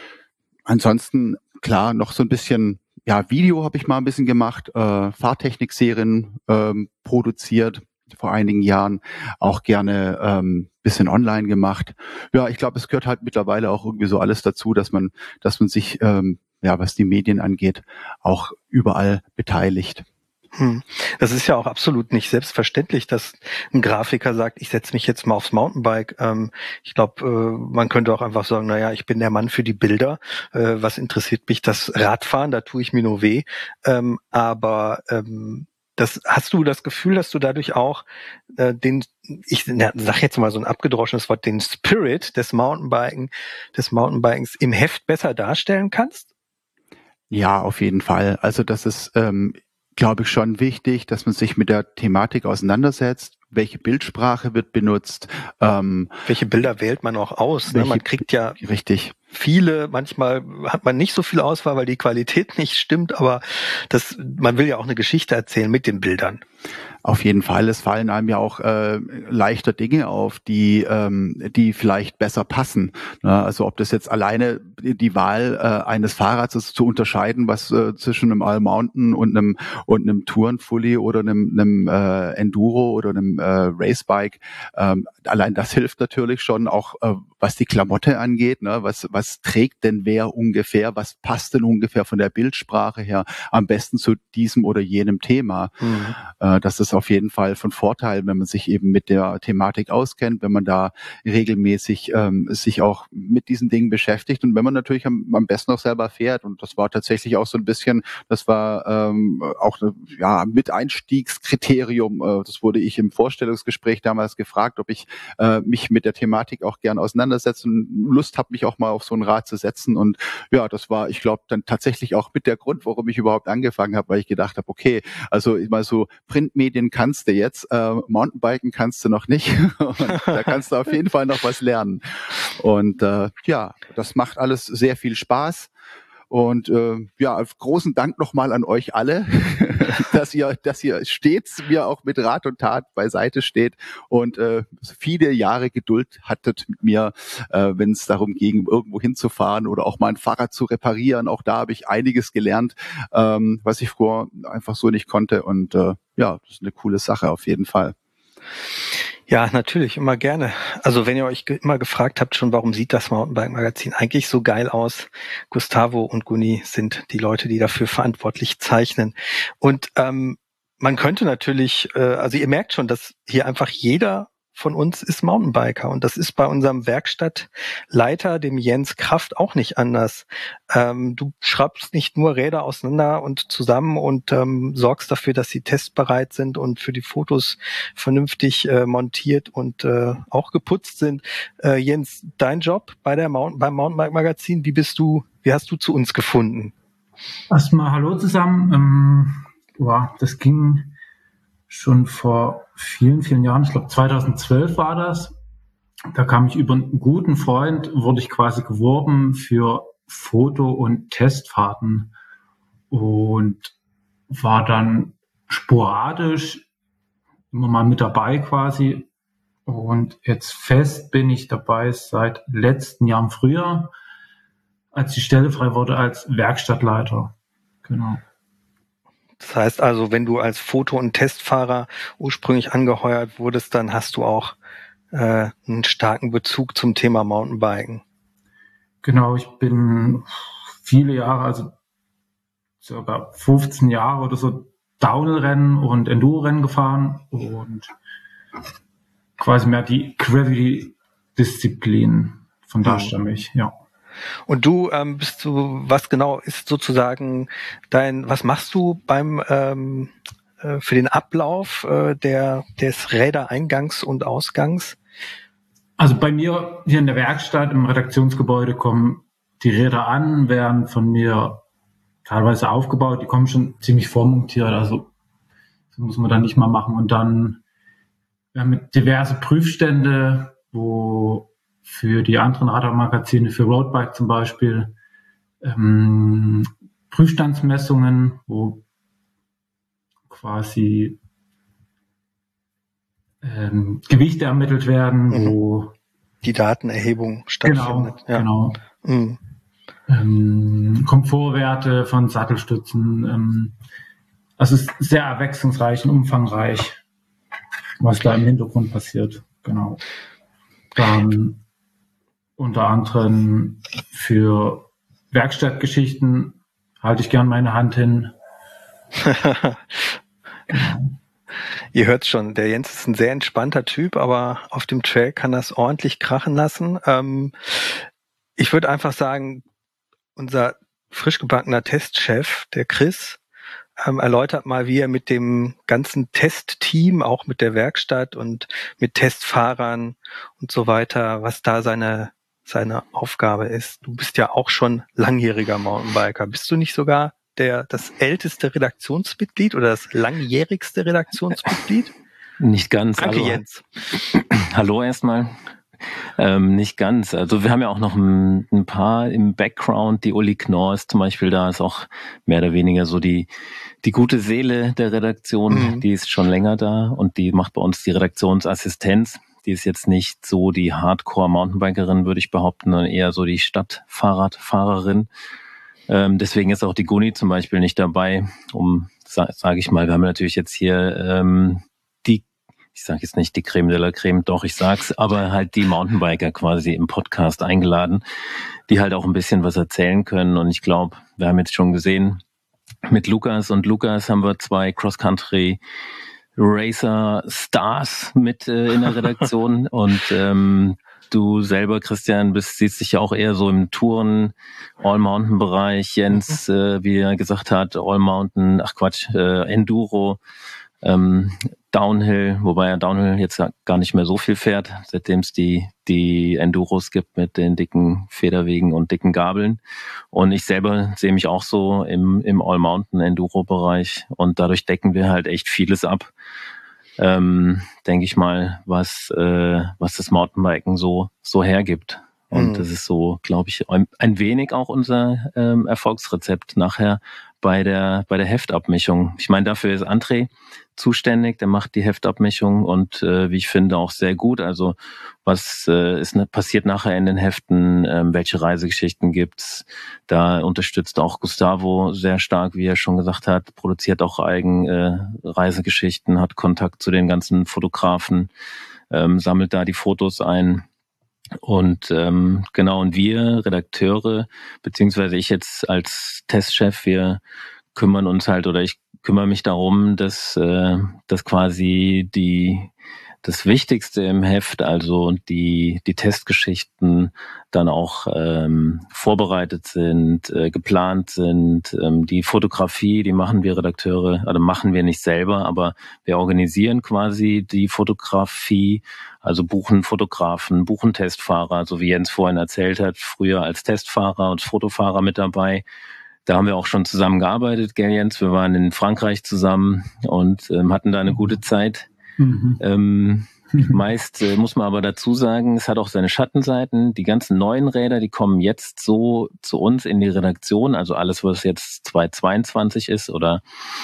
ansonsten, klar, noch so ein bisschen, ja, Video habe ich mal ein bisschen gemacht, äh, Fahrtechnik-Serien ähm, produziert vor einigen Jahren, auch gerne ähm, bisschen online gemacht. Ja, ich glaube, es gehört halt mittlerweile auch irgendwie so alles dazu, dass man, dass man sich, ähm, ja, was die Medien angeht, auch überall beteiligt. Hm. Das ist ja auch absolut nicht selbstverständlich, dass ein Grafiker sagt, ich setze mich jetzt mal aufs Mountainbike. Ähm, ich glaube, äh, man könnte auch einfach sagen, naja, ich bin der Mann für die Bilder. Äh, was interessiert mich das Radfahren? Da tue ich mir nur weh. Ähm, aber ähm, das, hast du das Gefühl, dass du dadurch auch äh, den, ich na, sag jetzt mal so ein abgedroschenes Wort, den Spirit des Mountainbiken, des Mountainbikens im Heft besser darstellen kannst? Ja, auf jeden Fall. Also das ist, ähm, glaube ich, schon wichtig, dass man sich mit der Thematik auseinandersetzt. Welche Bildsprache wird benutzt? Ähm, welche Bilder wählt man auch aus? Ne? Man kriegt ja richtig viele, manchmal hat man nicht so viel Auswahl, weil die Qualität nicht stimmt, aber das, man will ja auch eine Geschichte erzählen mit den Bildern. Auf jeden Fall, es fallen einem ja auch äh, leichter Dinge auf, die ähm, die vielleicht besser passen. Ja, also ob das jetzt alleine die Wahl äh, eines Fahrrads ist, zu unterscheiden, was äh, zwischen einem All Mountain und einem und einem Tourenfully oder einem, einem äh, Enduro oder einem äh, Racebike. Ähm, allein das hilft natürlich schon, auch äh, was die Klamotte angeht. Ne? Was was trägt denn wer ungefähr? Was passt denn ungefähr von der Bildsprache her am besten zu diesem oder jenem Thema? Mhm. Äh, das ist auf jeden Fall von Vorteil, wenn man sich eben mit der Thematik auskennt, wenn man da regelmäßig ähm, sich auch mit diesen Dingen beschäftigt und wenn man natürlich am, am besten auch selber fährt. Und das war tatsächlich auch so ein bisschen, das war ähm, auch ja mit Einstiegskriterium. Äh, das wurde ich im Vorstellungsgespräch damals gefragt, ob ich äh, mich mit der Thematik auch gern auseinandersetze und Lust habe, mich auch mal auf so ein Rad zu setzen. Und ja, das war, ich glaube, dann tatsächlich auch mit der Grund, warum ich überhaupt angefangen habe, weil ich gedacht habe, okay, also mal so Printmedien kannst du jetzt, äh, Mountainbiken kannst du noch nicht. Und da kannst du auf jeden Fall noch was lernen. Und äh, ja, das macht alles sehr viel Spaß. Und äh, ja, großen Dank nochmal an euch alle, dass ihr, dass ihr stets mir auch mit Rat und Tat beiseite steht und äh, viele Jahre Geduld hattet mit mir, äh, wenn es darum ging, irgendwo hinzufahren oder auch mal ein Fahrrad zu reparieren. Auch da habe ich einiges gelernt, ähm, was ich vorher einfach so nicht konnte. Und äh, ja, das ist eine coole Sache auf jeden Fall. Ja, natürlich, immer gerne. Also wenn ihr euch ge- immer gefragt habt schon, warum sieht das Mountainbike-Magazin eigentlich so geil aus? Gustavo und Guni sind die Leute, die dafür verantwortlich zeichnen. Und ähm, man könnte natürlich, äh, also ihr merkt schon, dass hier einfach jeder von uns ist Mountainbiker. Und das ist bei unserem Werkstattleiter, dem Jens Kraft, auch nicht anders. Ähm, du schraubst nicht nur Räder auseinander und zusammen und ähm, sorgst dafür, dass sie testbereit sind und für die Fotos vernünftig äh, montiert und äh, auch geputzt sind. Äh, Jens, dein Job bei der Mountain, beim Mountainbike-Magazin, wie bist du, wie hast du zu uns gefunden? Erstmal hallo zusammen. Ähm, wow, das ging schon vor vielen, vielen Jahren. Ich glaube zweitausendzwölf war das. Da kam ich über einen guten Freund, wurde ich quasi geworben für Foto- und Testfahrten und war dann sporadisch immer mal mit dabei quasi. Und jetzt fest bin ich dabei seit letzten Jahr im Frühjahr, als die Stelle frei wurde als Werkstattleiter. Genau. Das heißt also, wenn du als Foto- und Testfahrer ursprünglich angeheuert wurdest, dann hast du auch äh, einen starken Bezug zum Thema Mountainbiken. Genau, ich bin viele Jahre, also circa fünfzehn Jahre oder so, Downhill-Rennen und Enduro-Rennen gefahren und quasi mehr die Gravity-Disziplin. Von da stamme ich, ja. Und du ähm, bist du, was genau ist sozusagen dein, was machst du beim ähm, äh, für den Ablauf äh, der des Rädereingangs und Ausgangs? Also bei mir hier in der Werkstatt im Redaktionsgebäude kommen die Räder an, werden von mir teilweise aufgebaut, die kommen schon ziemlich vormontiert, also das muss man dann nicht mal machen. Und dann wir haben diverse Prüfstände, wo für die anderen Radarmagazine, für Roadbike zum Beispiel, ähm, Prüfstandsmessungen, wo quasi ähm, Gewichte ermittelt werden, Mhm. wo Die Datenerhebung stattfindet. genau, genau. Mhm. Ähm, Komfortwerte von Sattelstützen. Ähm, also es ist sehr abwechslungsreich und umfangreich, was da im Hintergrund passiert. Genau. Dann unter anderem für Werkstattgeschichten halte ich gern meine Hand hin. Genau. Ihr hört schon, der Jens ist ein sehr entspannter Typ, aber auf dem Trail kann das ordentlich krachen lassen. Ähm, ich würde einfach sagen, unser frisch gebackener Testchef, der Chris, ähm, erläutert mal, wie er mit dem ganzen Testteam, auch mit der Werkstatt und mit Testfahrern und so weiter, was da seine seine Aufgabe ist. Du bist ja auch schon langjähriger Mountainbiker. Bist du nicht sogar der das älteste Redaktionsmitglied oder das langjährigste Redaktionsmitglied? Nicht ganz. Danke, Hallo. Jens. Hallo erstmal. Ähm, nicht ganz. Also wir haben ja auch noch ein, ein paar im Background. Die Uli Knorr ist zum Beispiel da, ist auch mehr oder weniger so die die gute Seele der Redaktion. Mhm. Die ist schon länger da und die macht bei uns die Redaktionsassistenz. Die ist jetzt nicht so die Hardcore-Mountainbikerin, würde ich behaupten, sondern eher so die Stadtfahrradfahrerin. Ähm, deswegen ist auch die Guni zum Beispiel nicht dabei, um, sa- sage ich mal, wir haben natürlich jetzt hier ähm, die, ich sage jetzt nicht die Creme de la Creme, doch, ich sag's, aber halt die Mountainbiker quasi im Podcast eingeladen, die halt auch ein bisschen was erzählen können. Und ich glaube, wir haben jetzt schon gesehen, mit Lukas und Lukas haben wir zwei Cross-Country Racer Stars mit äh, in der Redaktion und ähm, du selber, Christian, bist, siehst dich ja auch eher so im Touren, All-Mountain-Bereich. Jens, äh, wie er gesagt hat, All-Mountain, ach Quatsch, äh, Enduro, ähm, Downhill, wobei er Downhill jetzt gar nicht mehr so viel fährt, seitdem es die, die Enduros gibt mit den dicken Federwegen und dicken Gabeln. Und ich selber sehe mich auch so im, im All-Mountain-Enduro-Bereich und dadurch decken wir halt echt vieles ab. Ähm, denke ich mal, was äh, was das Mountainbiken so so hergibt. Und Mhm. das ist so, glaube ich, ein, ein wenig auch unser ähm, Erfolgsrezept nachher bei der bei der Heftabmischung. Ich meine, dafür ist André zuständig, der macht die Heftabmischung und äh, wie ich finde auch sehr gut. Also was äh, ist ne, passiert nachher in den Heften, ähm, welche Reisegeschichten gibt's? Da unterstützt auch Gustavo sehr stark, wie er schon gesagt hat, produziert auch eigen äh, Reisegeschichten, hat Kontakt zu den ganzen Fotografen, ähm, sammelt da die Fotos ein. Und ähm, genau, und wir Redakteure, beziehungsweise ich jetzt als Testchef, wir kümmern uns halt, oder ich kümmere mich darum, dass, äh, dass quasi die das Wichtigste im Heft, also die die Testgeschichten dann auch ähm, vorbereitet sind, äh, geplant sind. Ähm, die Fotografie, die machen wir Redakteure, also machen wir nicht selber, aber wir organisieren quasi die Fotografie, also buchen Fotografen, buchen Testfahrer, so wie Jens vorhin erzählt hat, früher als Testfahrer und Fotofahrer mit dabei. Da haben wir auch schon zusammen gearbeitet, gell Jens? Wir waren in Frankreich zusammen und ähm, hatten da eine gute Zeit. Mhm. Ähm, meist äh, muss man aber dazu sagen, es hat auch seine Schattenseiten. Die ganzen neuen Räder, die kommen jetzt so zu uns in die Redaktion, also alles, was jetzt zweitausendzweiundzwanzig ist oder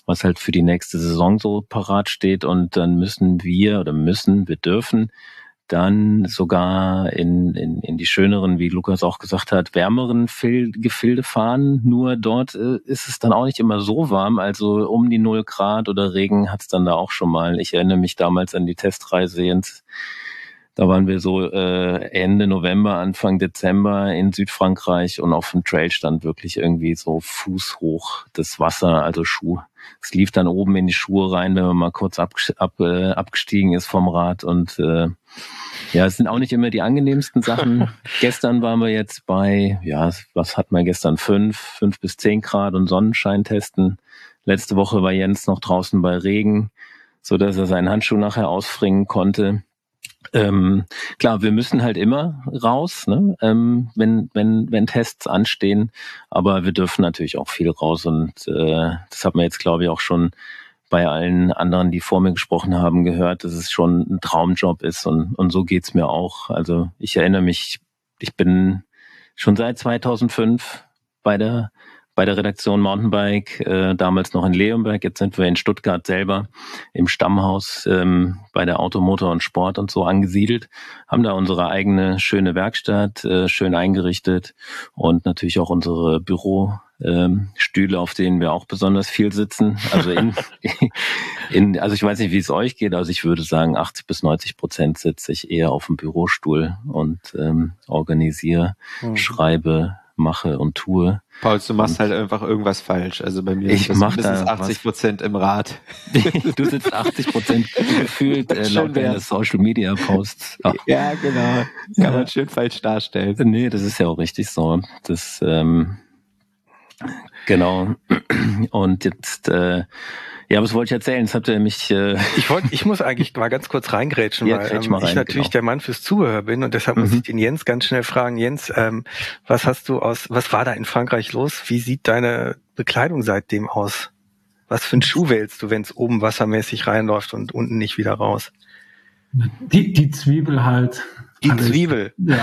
was halt für die nächste Saison so parat steht. Und dann müssen wir oder müssen, wir dürfen dann sogar in, in, in die schöneren, wie Lukas auch gesagt hat, wärmeren Fil- Gefilde fahren. Nur dort äh, ist es dann auch nicht immer so warm. Also um die null Grad oder Regen hat es dann da auch schon mal. Ich erinnere mich damals an die Testreise ins Da waren wir so äh, Ende November, Anfang Dezember in Südfrankreich und auf dem Trail stand wirklich irgendwie so fußhoch das Wasser, also Schuh. Es lief dann oben in die Schuhe rein, wenn man mal kurz ab, ab, äh, abgestiegen ist vom Rad. Und äh, ja, es sind auch nicht immer die angenehmsten Sachen. Gestern waren wir jetzt bei, ja, was hatten wir gestern? Fünf, fünf bis zehn Grad und Sonnenschein testen. Letzte Woche war Jens noch draußen bei Regen, so dass er seinen Handschuh nachher ausfringen konnte. Ähm, klar, wir müssen halt immer raus, ne? ähm, wenn wenn wenn Tests anstehen, aber wir dürfen natürlich auch viel raus und äh, das hat man jetzt, glaube ich, auch schon bei allen anderen, die vor mir gesprochen haben, gehört, dass es schon ein Traumjob ist und und so geht's mir auch. Also ich erinnere mich, ich bin schon seit zweitausendfünf bei der bei der Redaktion Mountainbike, äh, damals noch in Leonberg, jetzt sind wir in Stuttgart selber im Stammhaus ähm, bei der Auto, Motor und Sport und so angesiedelt, haben da unsere eigene schöne Werkstatt, äh, schön eingerichtet und natürlich auch unsere Bürostühle, ähm, auf denen wir auch besonders viel sitzen. Also in, in, also ich weiß nicht, wie es euch geht, also ich würde sagen, achtzig bis neunzig Prozent sitze ich eher auf dem Bürostuhl und ähm, organisiere, mhm. schreibe, mache und tue. Paul, du machst und halt einfach irgendwas falsch. Also bei mir ich ist mach mindestens da achtzig Prozent im Rad. Du sitzt achtzig Prozent gefühlt äh, laut deiner Social Media Posts. Ach. Ja, genau. Kann man schön falsch darstellen. Nee, das ist ja auch richtig so. Das, ähm, genau. Und jetzt, äh, ja, was wollte ich erzählen? Das habt ihr mich... Äh ich wollte, ich muss eigentlich mal ganz kurz reingrätschen, ja, weil ähm, rein, ich natürlich genau. der Mann fürs Zuhören bin und deshalb mhm. muss ich den Jens ganz schnell fragen. Jens, ähm, was hast du aus, was war da in Frankreich los? Wie sieht deine Bekleidung seitdem aus? Was für einen Schuh wählst du, wenn es oben wassermäßig reinläuft und unten nicht wieder raus? Die, die Zwiebel halt. Die alles. Zwiebel? Ja.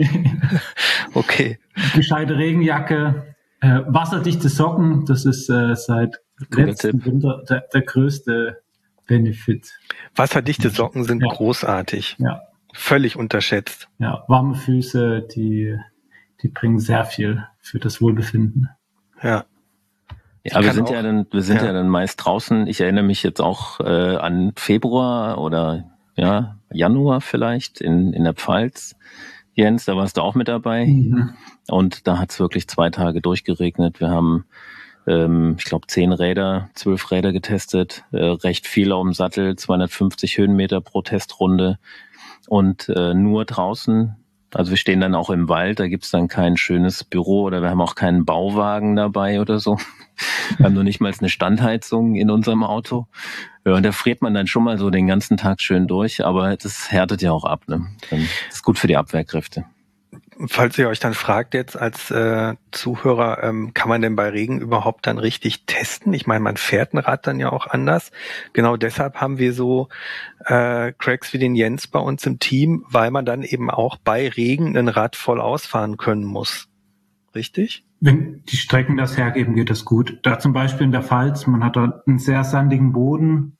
Okay. Gescheite Regenjacke, äh, wasserdichte Socken, das ist äh, seit letzten Winter der, der größte Benefit. Wasserdichte Socken sind ja. großartig. Ja. Völlig unterschätzt. Ja, warme Füße, die, die bringen sehr viel für das Wohlbefinden. Ja. Ja, wir sind auch, ja dann, wir sind ja. ja dann meist draußen. Ich erinnere mich jetzt auch äh, an Februar oder ja Januar vielleicht in in der Pfalz. Jens, da warst du auch mit dabei. Mhm. Und da hat es wirklich zwei Tage durchgeregnet. Wir haben, ähm, ich glaube, zehn Räder, zwölf Räder getestet, äh, recht viel auf dem Sattel, zweihundertfünfzig Höhenmeter pro Testrunde und äh, nur draußen. Also wir stehen dann auch im Wald, da gibt's dann kein schönes Büro oder wir haben auch keinen Bauwagen dabei oder so. Wir haben noch nicht mal eine Standheizung in unserem Auto. Ja, und da friert man dann schon mal so den ganzen Tag schön durch, aber das härtet ja auch ab. Ne? Das ist gut für die Abwehrkräfte. Falls ihr euch dann fragt jetzt als äh, Zuhörer, ähm, kann man denn bei Regen überhaupt dann richtig testen? Ich meine, man fährt ein Rad dann ja auch anders. Genau deshalb haben wir so äh, Cracks wie den Jens bei uns im Team, weil man dann eben auch bei Regen ein Rad voll ausfahren können muss. Richtig? Wenn die Strecken das hergeben, geht das gut. Da zum Beispiel in der Pfalz, man hat da einen sehr sandigen Boden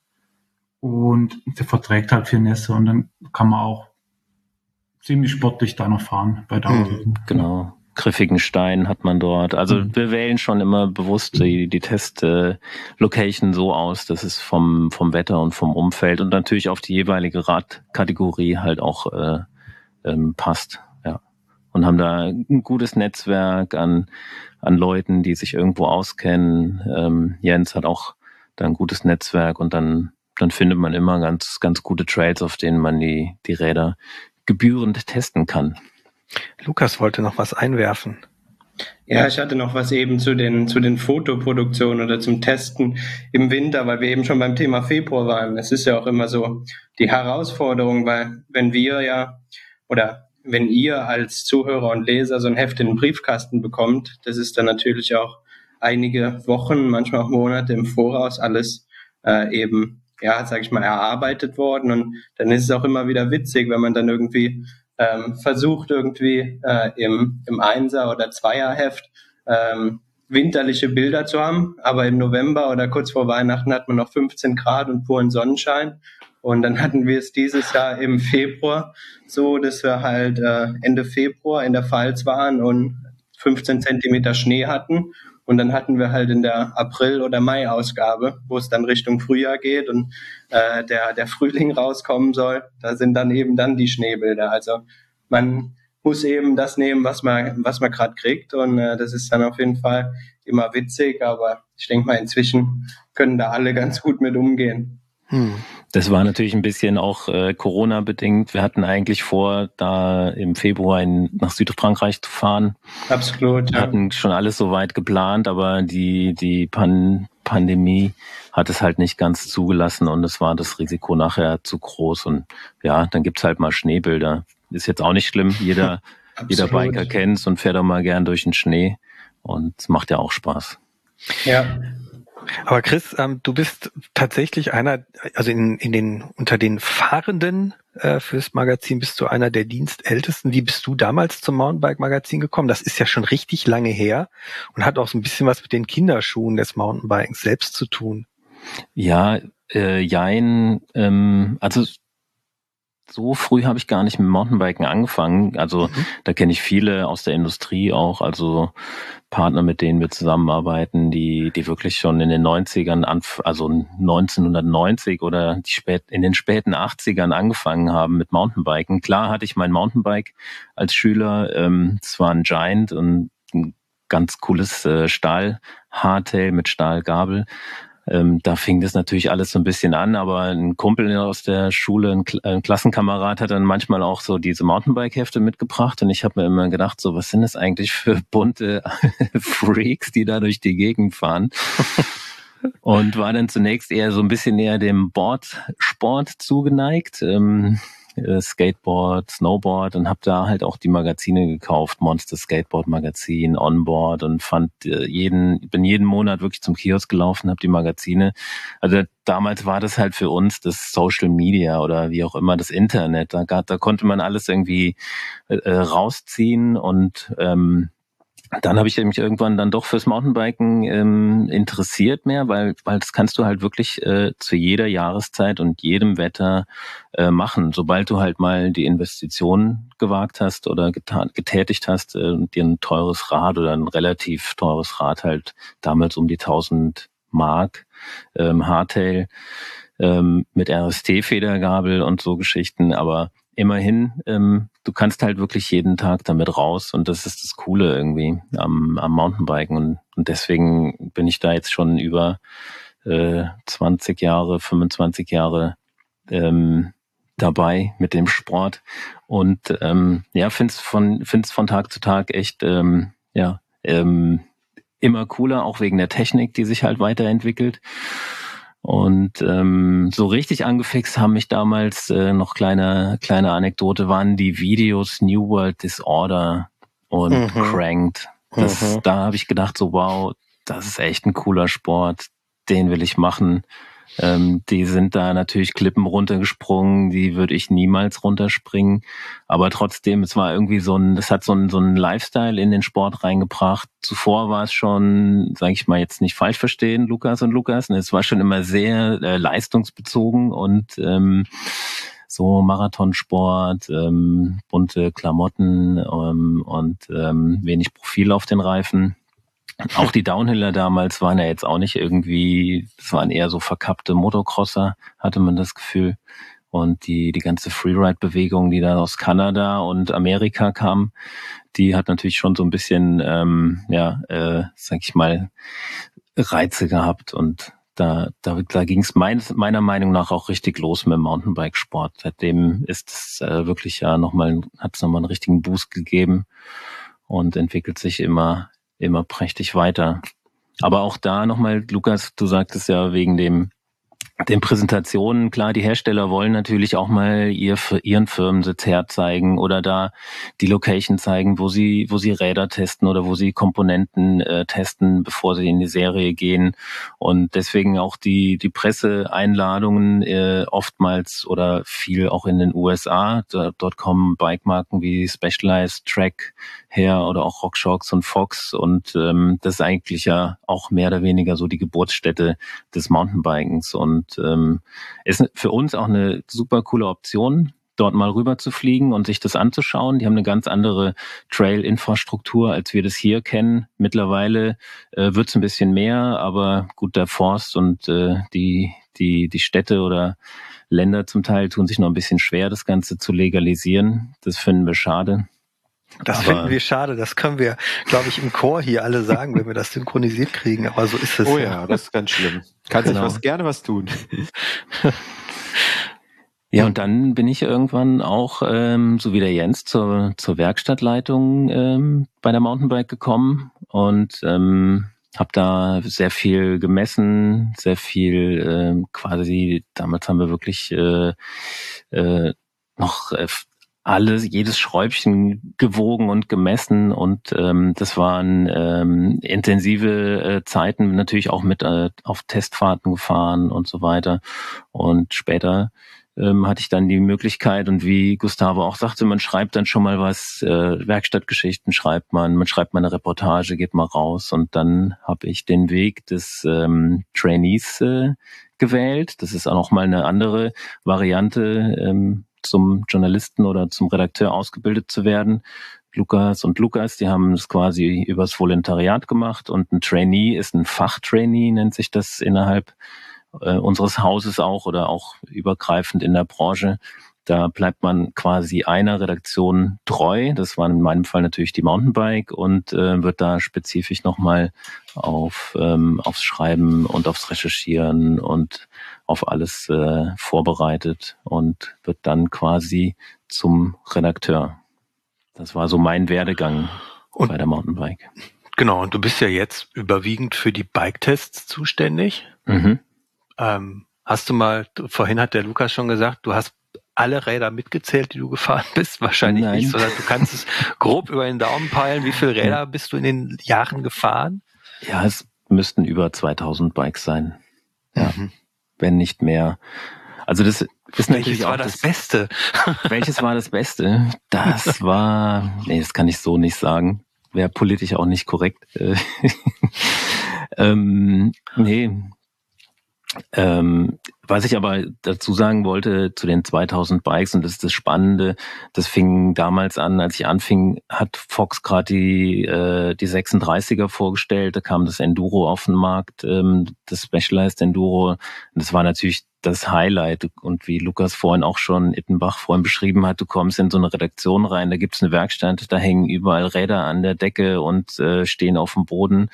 und der verträgt halt viel Nässe und dann kann man auch ziemlich sportlich da noch fahren bei Dauerregen. Genau. Griffigen Stein hat man dort. Also mhm. wir wählen schon immer bewusst die, die Test-Location so aus, dass es vom, vom Wetter und vom Umfeld und natürlich auf die jeweilige Radkategorie halt auch äh, ähm, passt. Ja. Und haben da ein gutes Netzwerk an, an Leuten, die sich irgendwo auskennen. Ähm, Jens hat auch da ein gutes Netzwerk und dann, dann findet man immer ganz, ganz gute Trails, auf denen man die, die Räder gebührend testen kann. Lukas wollte noch was einwerfen. Ja, ich hatte noch was eben zu den, zu den Fotoproduktionen oder zum Testen im Winter, weil wir eben schon beim Thema Februar waren. Es ist ja auch immer so die Herausforderung, weil wenn wir ja, oder wenn ihr als Zuhörer und Leser so ein Heft in den Briefkasten bekommt, das ist dann natürlich auch einige Wochen, manchmal auch Monate im Voraus alles äh, eben ja, sag ich mal, erarbeitet worden und dann ist es auch immer wieder witzig, wenn man dann irgendwie ähm, versucht, irgendwie äh, im, im Einser- oder Zweierheft ähm, winterliche Bilder zu haben, aber im November oder kurz vor Weihnachten hat man noch fünfzehn Grad und puren Sonnenschein. Und dann hatten wir es dieses Jahr im Februar so, dass wir halt äh, Ende Februar in der Pfalz waren und fünfzehn Zentimeter Schnee hatten. Und dann hatten wir halt in der April- oder Mai-Ausgabe, wo es dann Richtung Frühjahr geht und äh, der, der Frühling rauskommen soll, da sind dann eben dann die Schneebilder. Also man muss eben das nehmen, was man was man gerade kriegt, und äh, das ist dann auf jeden Fall immer witzig, aber ich denke mal, inzwischen können da alle ganz gut mit umgehen. Hm. Das war natürlich ein bisschen auch äh, Corona-bedingt. Wir hatten eigentlich vor, da im Februar in, nach Südfrankreich zu fahren. Absolut, Wir ja. hatten schon alles soweit geplant, aber die die Pan- Pandemie hat es halt nicht ganz zugelassen und es war das Risiko nachher zu groß. Und ja, dann gibt's halt mal Schneebilder. Ist jetzt auch nicht schlimm. Jeder, jeder Biker kennt's und fährt auch mal gern durch den Schnee. Und es macht ja auch Spaß. Ja. Aber Chris, ähm, du bist tatsächlich einer, also in, in den unter den Fahrenden äh, fürs Magazin bist du einer der Dienstältesten. Wie bist du damals zum Mountainbike-Magazin gekommen? Das ist ja schon richtig lange her und hat auch so ein bisschen was mit den Kinderschuhen des Mountainbikens selbst zu tun. Ja, äh, jein, ähm, also so früh habe ich gar nicht mit Mountainbiken angefangen. Also mhm. da kenne ich viele aus der Industrie auch, also Partner, mit denen wir zusammenarbeiten, die die wirklich schon in den neunzigern, also neunzehnhundertneunzig oder die spät, in den späten achtzigern angefangen haben mit Mountainbiken. Klar hatte ich mein Mountainbike als Schüler, ähm, es war ein Giant und ein ganz cooles äh, Stahl-Hardtail mit Stahlgabel. Ähm, da fing das natürlich alles so ein bisschen an, aber ein Kumpel aus der Schule, ein, Kl- ein Klassenkamerad, hat dann manchmal auch so diese Mountainbike-Hefte mitgebracht und ich habe mir immer gedacht, so was sind das eigentlich für bunte Freaks, die da durch die Gegend fahren? Und war dann zunächst eher so ein bisschen näher dem Boardsport zugeneigt, ähm, Skateboard, Snowboard, und habe da halt auch die Magazine gekauft, Monster Skateboard Magazin, Onboard, und fand äh, jeden, bin jeden Monat wirklich zum Kiosk gelaufen, habe die Magazine. Also damals war das halt für uns das Social Media oder wie auch immer das Internet. Da, da konnte man alles irgendwie äh, rausziehen und ähm, dann habe ich mich irgendwann dann doch fürs Mountainbiken ähm, interessiert mehr, weil weil das kannst du halt wirklich äh, zu jeder Jahreszeit und jedem Wetter äh, machen. Sobald du halt mal die Investition gewagt hast oder geta- getätigt hast äh, und dir ein teures Rad oder ein relativ teures Rad, halt damals um die tausend Mark, ähm, Hardtail ähm, mit R S T-Federgabel und so Geschichten, aber immerhin, ähm, du kannst halt wirklich jeden Tag damit raus und das ist das Coole irgendwie am, am Mountainbiken und, und deswegen bin ich da jetzt schon über äh, zwanzig Jahre, fünfundzwanzig Jahre ähm, dabei mit dem Sport und ähm, ja, find's von find's von Tag zu Tag echt ähm, ja ähm, immer cooler, auch wegen der Technik, die sich halt weiterentwickelt. Und ähm, so richtig angefixt haben mich damals, äh, noch kleine kleine Anekdote, waren die Videos New World Disorder und mhm. Cranked. Das, mhm. Da habe ich gedacht, so wow, das ist echt ein cooler Sport, den will ich machen. Ähm, die sind da natürlich Klippen runtergesprungen, die würde ich niemals runterspringen. Aber trotzdem, es war irgendwie so ein, das hat so ein so ein Lifestyle in den Sport reingebracht. Zuvor war es schon, sage ich mal jetzt nicht falsch verstehen, Lukas und Lukas, es war schon immer sehr äh, leistungsbezogen und ähm, so Marathonsport, ähm, bunte Klamotten ähm, und ähm, wenig Profil auf den Reifen. Auch die Downhiller damals waren ja jetzt auch nicht irgendwie, es waren eher so verkappte Motocrosser, hatte man das Gefühl. Und die die ganze Freeride-Bewegung, die da aus Kanada und Amerika kam, die hat natürlich schon so ein bisschen, ähm, ja, äh, sag ich mal, Reize gehabt. Und da da, da ging es mein, meiner Meinung nach auch richtig los mit dem Mountainbike-Sport. Seitdem ist es äh, wirklich ja nochmal, hat es nochmal einen richtigen Boost gegeben und entwickelt sich immer immer prächtig weiter. Aber auch da nochmal, Lukas, du sagtest ja wegen dem den Präsentationen, klar, die Hersteller wollen natürlich auch mal ihr für ihren Firmensitz herzeigen oder da die Location zeigen, wo sie wo sie Räder testen oder wo sie Komponenten äh, testen, bevor sie in die Serie gehen. Und deswegen auch die die Presseeinladungen äh, oftmals oder viel auch in den U S A. Da, dort kommen Bikemarken wie Specialized, Trek her oder auch RockShox und Fox. Und ähm, das ist eigentlich ja auch mehr oder weniger so die Geburtsstätte des Mountainbikens. Und ähm, ist für uns auch eine super coole Option, dort mal rüber zu fliegen und sich das anzuschauen. Die haben eine ganz andere Trail-Infrastruktur, als wir das hier kennen. Mittlerweile äh, wird es ein bisschen mehr, aber gut, der Forst und äh, die, die, die Städte oder Länder zum Teil tun sich noch ein bisschen schwer, das Ganze zu legalisieren. Das finden wir schade. Das Aber finden wir schade. Das können wir, glaube ich, im Chor hier alle sagen, wenn wir das synchronisiert kriegen. Aber so ist es. Oh ja, das ist ganz schlimm. Kann sich Genau. was gerne was tun. Ja, und dann bin ich irgendwann auch, ähm, so wie der Jens, zur, zur Werkstattleitung ähm, bei der Mountainbike gekommen und ähm, habe da sehr viel gemessen, sehr viel ähm, quasi, damals haben wir wirklich äh, äh, noch äh, alles, jedes Schräubchen gewogen und gemessen und ähm, das waren ähm, intensive äh, Zeiten, natürlich auch mit äh, auf Testfahrten gefahren und so weiter. Und später ähm, hatte ich dann die Möglichkeit und wie Gustavo auch sagte, man schreibt dann schon mal was, äh, Werkstattgeschichten schreibt man, man schreibt mal eine Reportage, geht mal raus und dann habe ich den Weg des ähm, Trainees äh, gewählt. Das ist auch noch mal eine andere Variante, ähm, zum Journalisten oder zum Redakteur ausgebildet zu werden. Lukas und Lukas, die haben es quasi übers Volontariat gemacht und ein Trainee ist ein Fachtrainee, nennt sich das innerhalb äh, unseres Hauses auch oder auch übergreifend in der Branche. Da bleibt man quasi einer Redaktion treu. Das war in meinem Fall natürlich die Mountainbike und äh, wird da spezifisch nochmal auf ähm, aufs Schreiben und aufs Recherchieren und auf alles äh, vorbereitet und wird dann quasi zum Redakteur. Das war so mein Werdegang Und- bei der Mountainbike. Genau, und du bist ja jetzt überwiegend für die Bike-Tests zuständig. Mhm. Ähm, hast du mal, vorhin hat der Lukas schon gesagt, du hast alle Räder mitgezählt, die du gefahren bist? Wahrscheinlich Nein. nicht, sondern du kannst es grob über den Daumen peilen. Wie viele Räder bist du in den Jahren gefahren? Ja, es müssten über zweitausend Bikes sein. Ja, Mhm. wenn nicht mehr. Also das ist Welches natürlich war auch das Beste? Welches war das Beste? Das war, nee, das kann ich so nicht sagen. Wäre politisch auch nicht korrekt. Äh, ähm, nee. Ähm, was ich aber dazu sagen wollte zu den zweitausend Bikes, und das ist das Spannende, das fing damals an, als ich anfing, hat Fox gerade die, äh, die sechsunddreißiger vorgestellt, da kam das Enduro auf den Markt, ähm, das Specialized Enduro, und das war natürlich das Highlight. Und wie Lukas vorhin auch schon, Ittenbach vorhin beschrieben hat, du kommst in so eine Redaktion rein, da gibt's eine Werkstatt, da hängen überall Räder an der Decke und äh, stehen auf dem Boden,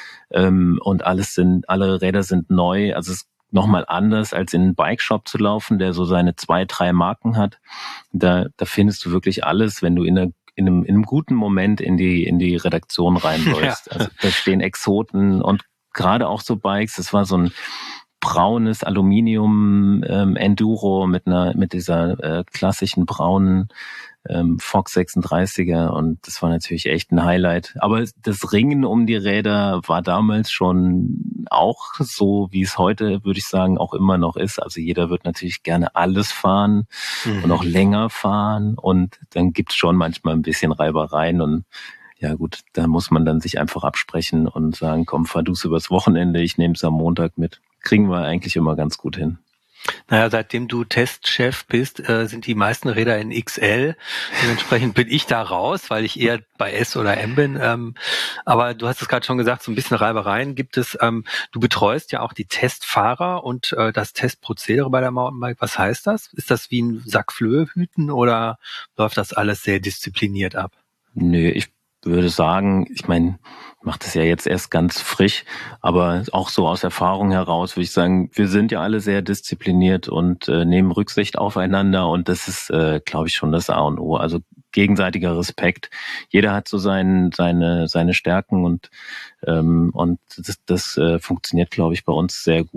ähm, und alles sind, alle Räder sind neu, also es nochmal anders, als in einen Bike-Shop zu laufen, der so seine zwei, drei Marken hat. Da, da findest du wirklich alles, wenn du in, einer, in, einem, in einem guten Moment in die, in die Redaktion reinläufst. Ja. Also da stehen Exoten und gerade auch so Bikes. Das war so ein braunes Aluminium ähm, Enduro mit einer mit dieser äh, klassischen braunen ähm, Fox sechsunddreißiger und das war natürlich echt ein Highlight. Aber das Ringen um die Räder war damals schon auch so, wie es heute, würde ich sagen, auch immer noch ist. Also jeder wird natürlich gerne alles fahren Mhm. und auch länger fahren und dann gibt's schon manchmal ein bisschen Reibereien und ja gut, da muss man dann sich einfach absprechen und sagen, komm, fahr du's übers Wochenende, ich nehme es am Montag mit. Kriegen wir eigentlich immer ganz gut hin. Naja, seitdem du Testchef bist, äh, sind die meisten Räder in X L. Dementsprechend bin ich da raus, weil ich eher bei S oder M bin. Ähm, aber du hast es gerade schon gesagt, so ein bisschen Reibereien gibt es. Ähm, du betreust ja auch die Testfahrer und äh, das Testprozedere bei der Mountainbike. Was heißt das? Ist das wie ein Sack Flöhe hüten oder läuft das alles sehr diszipliniert ab? Nö, ich würde sagen, ich meine, ich mache das ja jetzt erst ganz frisch, aber auch so aus Erfahrung heraus würde ich sagen, wir sind ja alle sehr diszipliniert und äh, nehmen Rücksicht aufeinander und das ist, äh, glaube ich, schon das A und O. Also gegenseitiger Respekt. Jeder hat so sein, seine seine Stärken und ähm, und das, das äh, funktioniert, glaube ich, bei uns sehr gut.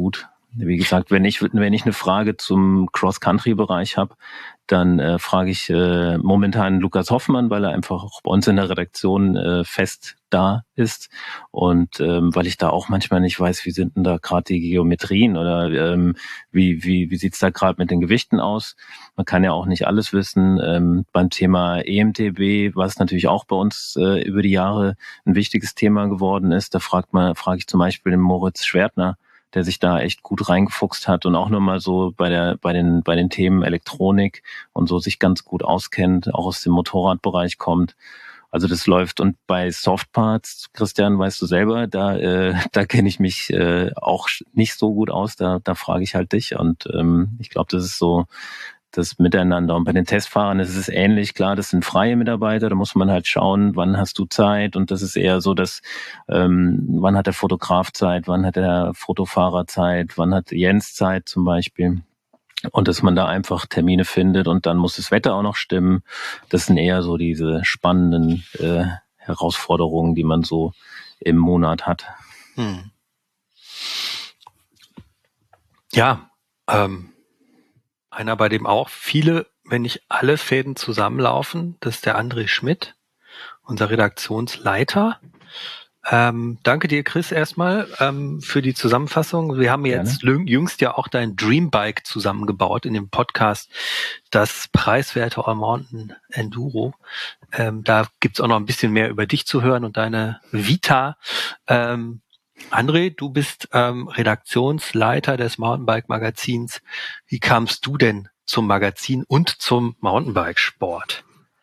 wie gesagt, wenn ich wenn ich eine Frage zum Cross-Country-Bereich habe, dann äh, frage ich äh, momentan Lukas Hoffmann, weil er einfach auch bei uns in der Redaktion äh, fest da ist und ähm, weil ich da auch manchmal nicht weiß, wie sind denn da gerade die Geometrien oder ähm, wie wie wie sieht's da gerade mit den Gewichten aus? Man kann ja auch nicht alles wissen. Ähm, beim Thema E M T B, was natürlich auch bei uns äh, über die Jahre ein wichtiges Thema geworden ist, da fragt man frage ich zum Beispiel den Moritz Schwertner, der sich da echt gut reingefuchst hat und auch nochmal so bei der bei den bei den Themen Elektronik und so sich ganz gut auskennt, auch aus dem Motorradbereich kommt. Also das läuft. Und bei Softparts, Christian, weißt du selber, da äh, da kenne ich mich äh, auch nicht so gut aus. Da da frage ich halt dich. Und ähm, ich glaube, das ist so das Miteinander. Und bei den Testfahrern ist es ähnlich. Klar, das sind freie Mitarbeiter. Da muss man halt schauen, wann hast du Zeit. Und das ist eher so, dass ähm, wann hat der Fotograf Zeit, wann hat der Fotofahrer Zeit, wann hat Jens Zeit zum Beispiel. Und dass man da einfach Termine findet und dann muss das Wetter auch noch stimmen. Das sind eher so diese spannenden äh, Herausforderungen, die man so im Monat hat. Hm. Ja, ähm, einer, bei dem auch viele, wenn nicht alle Fäden zusammenlaufen, das ist der André Schmidt, unser Redaktionsleiter. Ähm, danke dir, Chris, erstmal ähm, für die Zusammenfassung. Wir haben jetzt Gerne. jüngst ja auch dein Dreambike zusammengebaut in dem Podcast, das preiswerte All Mountain Enduro. Ähm, da gibt's auch noch ein bisschen mehr über dich zu hören und deine Vita. Ähm, André, du bist ähm, Redaktionsleiter des Mountainbike-Magazins. Wie kamst du denn zum Magazin und zum Mountainbike-Sport?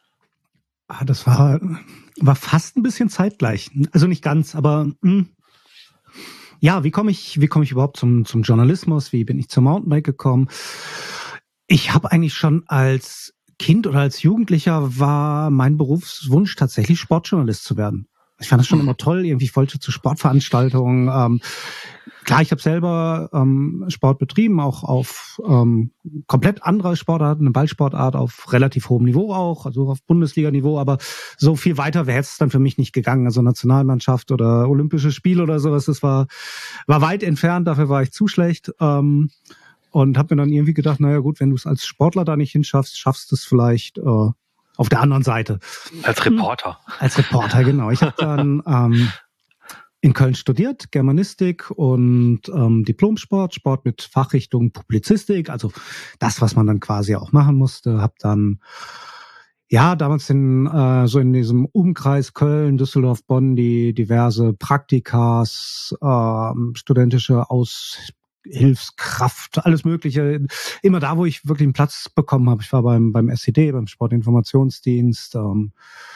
Ah, das war, war fast ein bisschen zeitgleich. Also nicht ganz, aber mh. ja, wie komme ich, wie komme ich überhaupt zum, zum Journalismus? Wie bin ich zum Mountainbike gekommen? Ich habe eigentlich schon als Kind oder als Jugendlicher war mein Berufswunsch tatsächlich Sportjournalist zu werden. Ich fand das schon immer toll, irgendwie ich wollte zu Sportveranstaltungen. Ähm, klar, ich habe selber ähm, Sport betrieben, auch auf ähm, komplett anderer Sportarten, eine Ballsportart auf relativ hohem Niveau auch, also auf Bundesliga-Niveau, aber so viel weiter wäre es dann für mich nicht gegangen. Also Nationalmannschaft oder Olympische Spiele oder sowas, das war war weit entfernt, dafür war ich zu schlecht. Ähm, und habe mir dann irgendwie gedacht, naja gut, wenn du es als Sportler da nicht hinschaffst, schaffst du es vielleicht äh, auf der anderen Seite. Als Reporter. Als Reporter, genau. Ich habe dann ähm, in Köln studiert, Germanistik und ähm, Diplomsport, Sport mit Fachrichtung Publizistik, also das, was man dann quasi auch machen musste. Habe dann ja damals in äh, so in diesem Umkreis Köln, Düsseldorf, Bonn die diverse Praktikas, äh, studentische Aus Hilfskraft, alles Mögliche. Immer da, wo ich wirklich einen Platz bekommen habe. Ich war beim beim S C D, beim Sportinformationsdienst, ähm,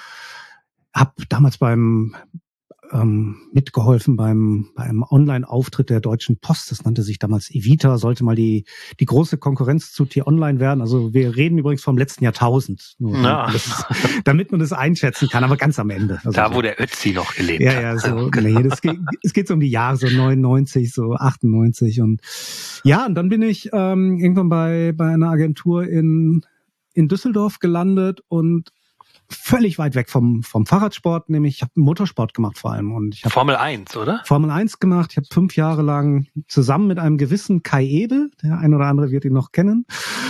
habe damals beim ähm, mitgeholfen beim beim Online-Auftritt der Deutschen Post. Das nannte sich damals Evita, sollte mal die die große Konkurrenz zu T-Online werden. Also wir reden übrigens vom letzten Jahrtausend, nur ja. das, damit man das einschätzen kann, aber ganz am Ende. Also da, so, wo der Ötzi noch gelebt ja, hat. Ja, so, nee, das geht, es geht so um die Jahre, so neunundneunzig, so achtundneunzig und ja, und dann bin ich ähm, irgendwann bei bei einer Agentur in in Düsseldorf gelandet und völlig weit weg vom vom Fahrradsport, nämlich ich habe Motorsport gemacht vor allem und ich habe Formel eins, oder? Formel eins gemacht. Ich habe fünf Jahre lang zusammen mit einem gewissen Kai Ebel, der ein oder andere wird ihn noch kennen.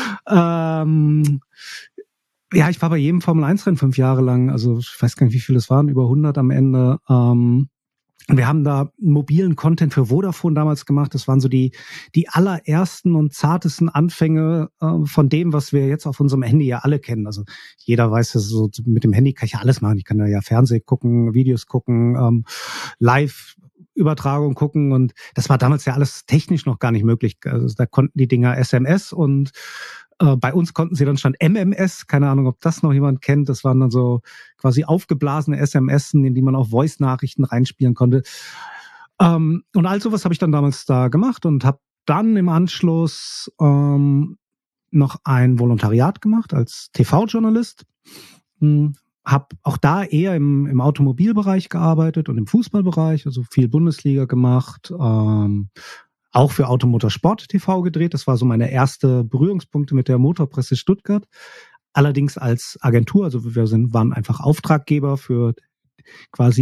Ähm, ja, ich war bei jedem Formel eins Rennen fünf Jahre lang, also ich weiß gar nicht, wie viele es waren, über hundert am Ende. Ähm, Wir haben da mobilen Content für Vodafone damals gemacht. Das waren so die die allerersten und zartesten Anfänge äh, von dem, was wir jetzt auf unserem Handy ja alle kennen. Also jeder weiß, dass so mit dem Handy kann ich ja alles machen. Ich kann da ja Fernsehen gucken, Videos gucken, ähm, Live-Übertragung gucken. Und das war damals ja alles technisch noch gar nicht möglich. Also da konnten die Dinger S M S und äh, bei uns konnten sie dann schon M M S. Keine Ahnung, ob das noch jemand kennt. Das waren dann so quasi aufgeblasene S M S, in die man auch Voice-Nachrichten reinspielen konnte. Ähm, und all sowas habe ich dann damals da gemacht und habe dann im Anschluss ähm, noch ein Volontariat gemacht als T V-Journalist. Hm, habe auch da eher im, im Automobilbereich gearbeitet und im Fußballbereich, also viel Bundesliga gemacht, ähm, auch für Automotorsport T V gedreht. Das war so meine erste Berührungspunkte mit der Motorpresse Stuttgart. Allerdings als Agentur, also wir sind, waren einfach Auftraggeber für quasi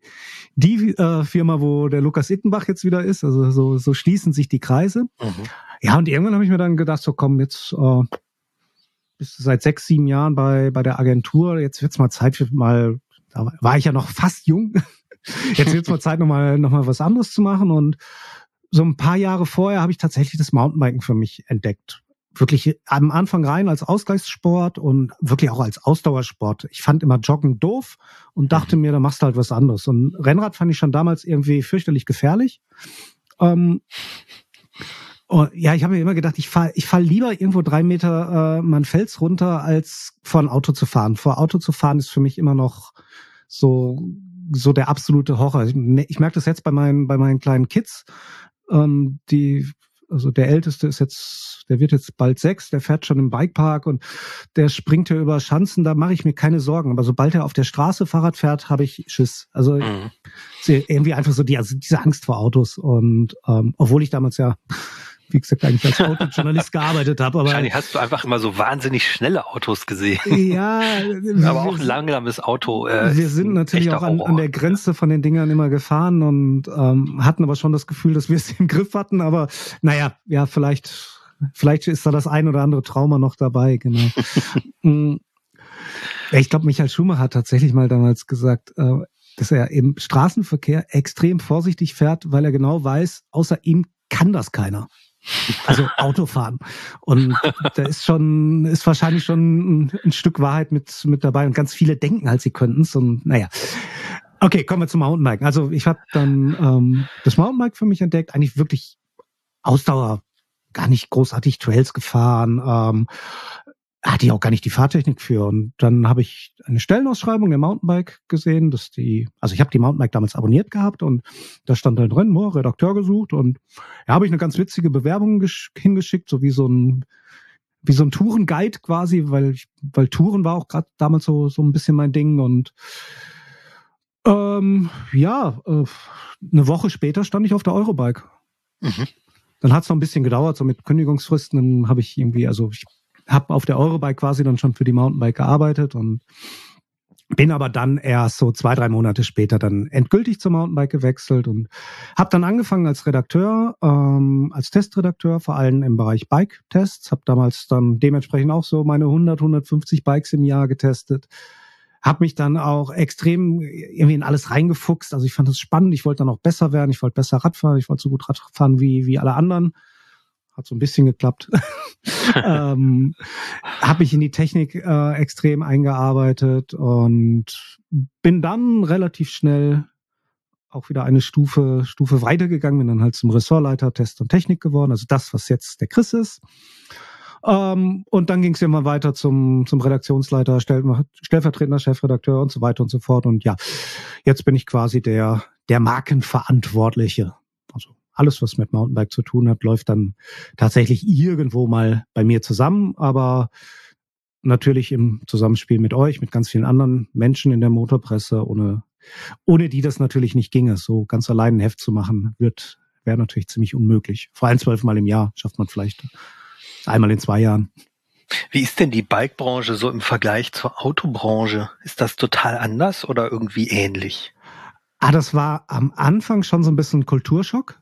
die äh, Firma, wo der Lukas Ittenbach jetzt wieder ist. Also so, so schließen sich die Kreise. Mhm. Ja, und irgendwann habe ich mir dann gedacht, so komm, jetzt äh, bist du seit sechs, sieben Jahren bei bei der Agentur. Jetzt wird's mal Zeit für mal, da war ich ja noch fast jung. Jetzt wird's mal Zeit, nochmal noch mal was anderes zu machen. Und so ein paar Jahre vorher habe ich tatsächlich das Mountainbiken für mich entdeckt. Wirklich am Anfang rein als Ausgleichssport und wirklich auch als Ausdauersport. Ich fand immer Joggen doof und dachte mir, da machst du halt was anderes. Und Rennrad fand ich schon damals irgendwie fürchterlich gefährlich. Ähm, und ja, ich habe mir immer gedacht, ich fahre ich fahr lieber irgendwo drei Meter äh, mal einen Fels runter, als vor ein Auto zu fahren. Vor Auto zu fahren ist für mich immer noch so so der absolute Horror. Ich, ich merke das jetzt bei meinen bei meinen kleinen Kids, ähm, die Also der Älteste ist jetzt, der wird jetzt bald sechs, der fährt schon im Bikepark und der springt hier über Schanzen, da mache ich mir keine Sorgen. Aber sobald er auf der Straße Fahrrad fährt, habe ich Schiss. Also mhm. irgendwie einfach so die, also diese Angst vor Autos. Und ähm, obwohl ich damals ja, wie gesagt, eigentlich als Autojournalist gearbeitet habe. Aber wahrscheinlich hast du einfach immer so wahnsinnig schnelle Autos gesehen. Ja. Aber auch ein langsames Auto. Äh, wir sind natürlich auch an, an der Grenze von den Dingern immer gefahren und ähm, hatten aber schon das Gefühl, dass wir es im Griff hatten. Aber naja, ja, vielleicht, vielleicht ist da das ein oder andere Trauma noch dabei, genau. Ich glaube, Michael Schumacher hat tatsächlich mal damals gesagt, äh, dass er im Straßenverkehr extrem vorsichtig fährt, weil er genau weiß, außer ihm kann das keiner. Also Autofahren. Und da ist schon, ist wahrscheinlich schon ein, ein Stück Wahrheit mit, mit dabei. Und ganz viele denken halt, sie könnten es. Und naja. Okay, kommen wir zum Mountainbiken. Also ich habe dann ähm, das Mountainbike für mich entdeckt. Eigentlich wirklich Ausdauer. Gar nicht großartig Trails gefahren. Ähm, hatte ich auch gar nicht die Fahrtechnik für. Und dann habe ich eine Stellenausschreibung der Mountainbike gesehen, dass die, also ich habe die Mountainbike damals abonniert gehabt und da stand dann drin, oh, Redakteur gesucht und ja, habe ich eine ganz witzige Bewerbung gesch- hingeschickt, so wie so ein wie so ein Tourenguide quasi, weil ich, weil Touren war auch gerade damals so so ein bisschen mein Ding und ähm, ja, äh, eine Woche später stand ich auf der Eurobike. Mhm. Dann hat es noch ein bisschen gedauert, so mit Kündigungsfristen, dann habe ich irgendwie, also ich habe auf der Eurobike quasi dann schon für die Mountainbike gearbeitet und bin aber dann erst so zwei, drei Monate später dann endgültig zur Mountainbike gewechselt und habe dann angefangen als Redakteur, ähm, als Testredakteur, vor allem im Bereich Bike-Tests. Habe damals dann dementsprechend auch so meine hundert, hundertfünfzig Bikes im Jahr getestet. Habe mich dann auch extrem irgendwie in alles reingefuchst. Also ich fand das spannend. Ich wollte dann auch besser werden. Ich wollte besser Radfahren. Ich wollte so gut Radfahren wie wie alle anderen. Hat so ein bisschen geklappt. ähm, habe mich in die Technik äh, extrem eingearbeitet und bin dann relativ schnell auch wieder eine Stufe Stufe weitergegangen, bin dann halt zum Ressortleiter Test und Technik geworden, also das, was jetzt der Chris ist. Ähm, und dann ging es immer weiter zum zum Redaktionsleiter, Stell, stellvertretender Chefredakteur und so weiter und so fort. Und ja, jetzt bin ich quasi der der Markenverantwortliche. Also alles, was mit Mountainbike zu tun hat, läuft dann tatsächlich irgendwo mal bei mir zusammen, aber natürlich im Zusammenspiel mit euch, mit ganz vielen anderen Menschen in der Motorpresse, ohne, ohne die das natürlich nicht ginge. So ganz allein ein Heft zu machen, wird, wäre natürlich ziemlich unmöglich. Vor allem zwölfmal im Jahr schafft man vielleicht einmal in zwei Jahren. Wie ist denn die Bike-Branche so im Vergleich zur Autobranche? Ist das total anders oder irgendwie ähnlich? Ah, das war am Anfang schon so ein bisschen Kulturschock.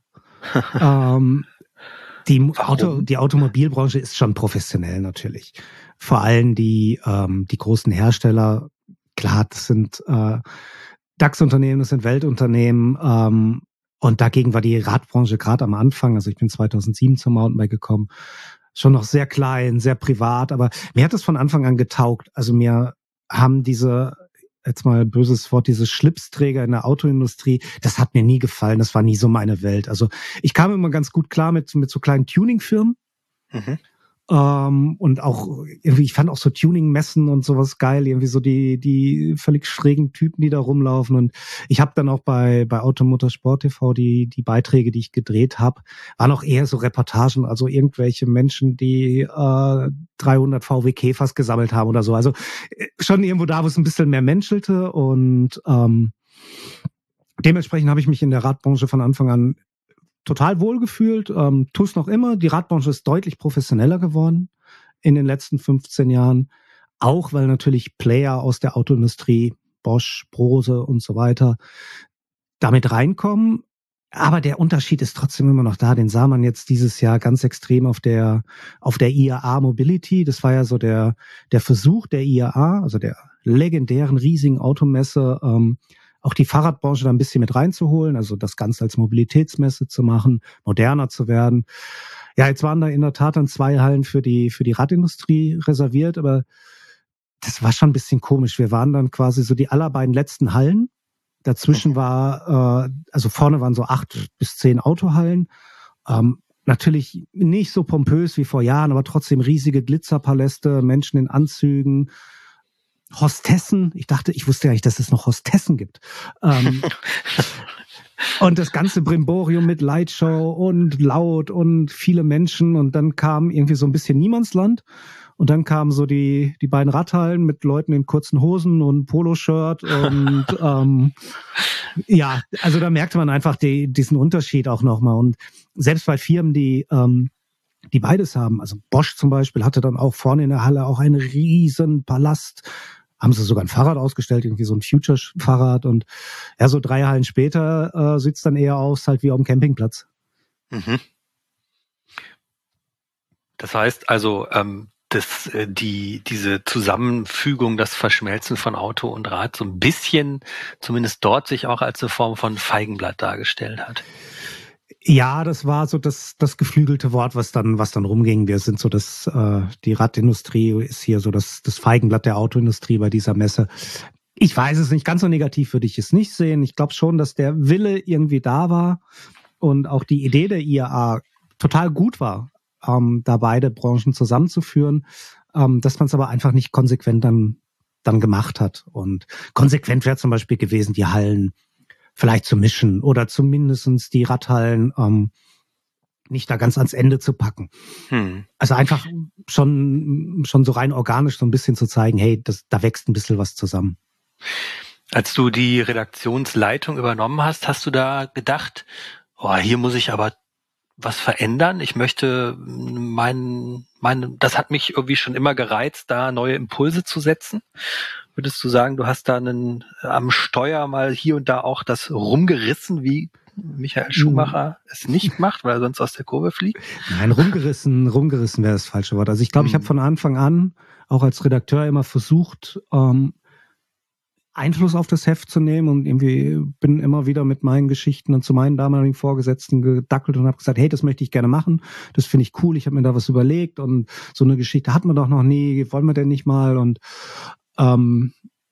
ähm, die, Auto, die Automobilbranche ist schon professionell natürlich. Vor allem die, ähm, die großen Hersteller, klar, das sind äh, DAX-Unternehmen, das sind Weltunternehmen. Ähm, und dagegen war die Radbranche gerade am Anfang, also ich bin zweitausendsieben zum Mountainbike gekommen, schon noch sehr klein, sehr privat. Aber mir hat das von Anfang an getaugt. Also mir haben diese, jetzt mal böses Wort, diese Schlipsträger in der Autoindustrie, das hat mir nie gefallen, das war nie so meine Welt. Also ich kam immer ganz gut klar mit, mit so kleinen Tuningfirmen. Mhm. Ähm, und auch irgendwie, ich fand auch so Tuning-Messen und sowas geil, irgendwie so die die völlig schrägen Typen, die da rumlaufen. Und ich habe dann auch bei bei Automotorsport T V die die Beiträge, die ich gedreht habe, waren auch eher so Reportagen, also irgendwelche Menschen, die äh, dreihundert V W Käfers gesammelt haben oder so. Also schon irgendwo da, wo es ein bisschen mehr menschelte. Und ähm, dementsprechend habe ich mich in der Radbranche von Anfang an total wohlgefühlt, ähm, tue es noch immer. Die Radbranche ist deutlich professioneller geworden in den letzten fünfzehn Jahren. Auch weil natürlich Player aus der Autoindustrie, Bosch, Brose und so weiter, damit reinkommen. Aber der Unterschied ist trotzdem immer noch da. Den sah man jetzt dieses Jahr ganz extrem auf der, auf der I A A Mobility. Das war ja so der, der Versuch der I A A, also der legendären riesigen Automesse, ähm, auch die Fahrradbranche da ein bisschen mit reinzuholen, also das Ganze als Mobilitätsmesse zu machen, moderner zu werden. Ja, jetzt waren da in der Tat dann zwei Hallen für die, für die Radindustrie reserviert, aber das war schon ein bisschen komisch. Wir waren dann quasi so die allerbeiden letzten Hallen. Dazwischen war, äh, also vorne waren so acht bis zehn Autohallen. Ähm, natürlich nicht so pompös wie vor Jahren, aber trotzdem riesige Glitzerpaläste, Menschen in Anzügen, Hostessen. Ich dachte, ich wusste ja nicht, dass es noch Hostessen gibt. Ähm, und das ganze Brimborium mit Lightshow und laut und viele Menschen. Und dann kam irgendwie so ein bisschen Niemandsland. Und dann kamen so die die beiden Radhallen mit Leuten in kurzen Hosen und Poloshirt. Und ähm, ja, also da merkte man einfach die, diesen Unterschied auch nochmal. Und selbst bei Firmen, die ähm, die beides haben, also Bosch zum Beispiel hatte dann auch vorne in der Halle auch einen riesen Palast, haben sie sogar ein Fahrrad ausgestellt, irgendwie so ein Future-Fahrrad, und ja, so drei Hallen später äh, sieht's dann eher aus halt wie auf dem Campingplatz. Mhm. Das heißt also, ähm, dass äh, die diese Zusammenfügung, das Verschmelzen von Auto und Rad so ein bisschen, zumindest dort, sich auch als eine Form von Feigenblatt dargestellt hat. Ja, das war so das das geflügelte Wort, was dann was dann rumging. Wir sind so das äh, die Radindustrie ist hier so das das Feigenblatt der Autoindustrie bei dieser Messe. Ich weiß es nicht, ganz so negativ würde ich es nicht sehen. Ich glaube schon, dass der Wille irgendwie da war und auch die Idee der I A A total gut war, ähm, da beide Branchen zusammenzuführen, ähm, dass man es aber einfach nicht konsequent dann dann gemacht hat. Und konsequent wäre zum Beispiel gewesen, die Hallen vielleicht zu mischen oder zumindestens die Radhallen ähm, nicht da ganz ans Ende zu packen. Hm. Also einfach schon schon so rein organisch so ein bisschen zu zeigen, hey, das, da wächst ein bisschen was zusammen. Als du die Redaktionsleitung übernommen hast, hast du da gedacht, oh, hier muss ich aber was verändern? Ich möchte mein, mein, das hat mich irgendwie schon immer gereizt, da neue Impulse zu setzen. Würdest du sagen, du hast da einen, am Steuer mal hier und da auch das rumgerissen, wie Michael Schumacher mhm. es nicht macht, weil er sonst aus der Kurve fliegt? Nein, rumgerissen, rumgerissen wäre das falsche Wort. Also ich glaube, mhm. ich habe von Anfang an auch als Redakteur immer versucht, ähm, Einfluss auf das Heft zu nehmen, und irgendwie bin immer wieder mit meinen Geschichten und zu meinen damaligen Vorgesetzten gedackelt und habe gesagt, hey, das möchte ich gerne machen, das finde ich cool, ich habe mir da was überlegt und so eine Geschichte hatten wir doch noch nie, wollen wir denn nicht mal? Und ähm,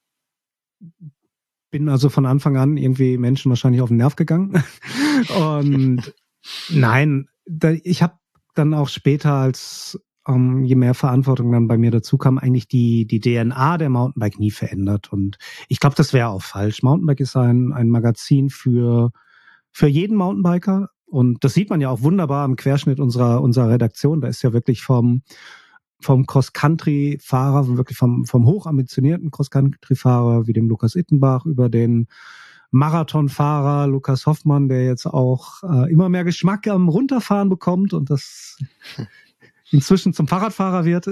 bin also von Anfang an irgendwie Menschen wahrscheinlich auf den Nerv gegangen. Und nein, da, ich habe dann auch später, als Um, je mehr Verantwortung dann bei mir dazu kam, eigentlich die die D N A der Mountainbike nie verändert. Und ich glaube, das wäre auch falsch. Mountainbike ist ein ein Magazin für für jeden Mountainbiker, und das sieht man ja auch wunderbar im Querschnitt unserer unserer Redaktion. Da ist ja wirklich vom vom Cross-Country-Fahrer, wirklich vom vom hochambitionierten Cross-Country-Fahrer wie dem Lukas Ittenbach über den Marathonfahrer Lukas Hoffmann, der jetzt auch äh, immer mehr Geschmack am Runterfahren bekommt und das inzwischen zum Fahrradfahrer wird,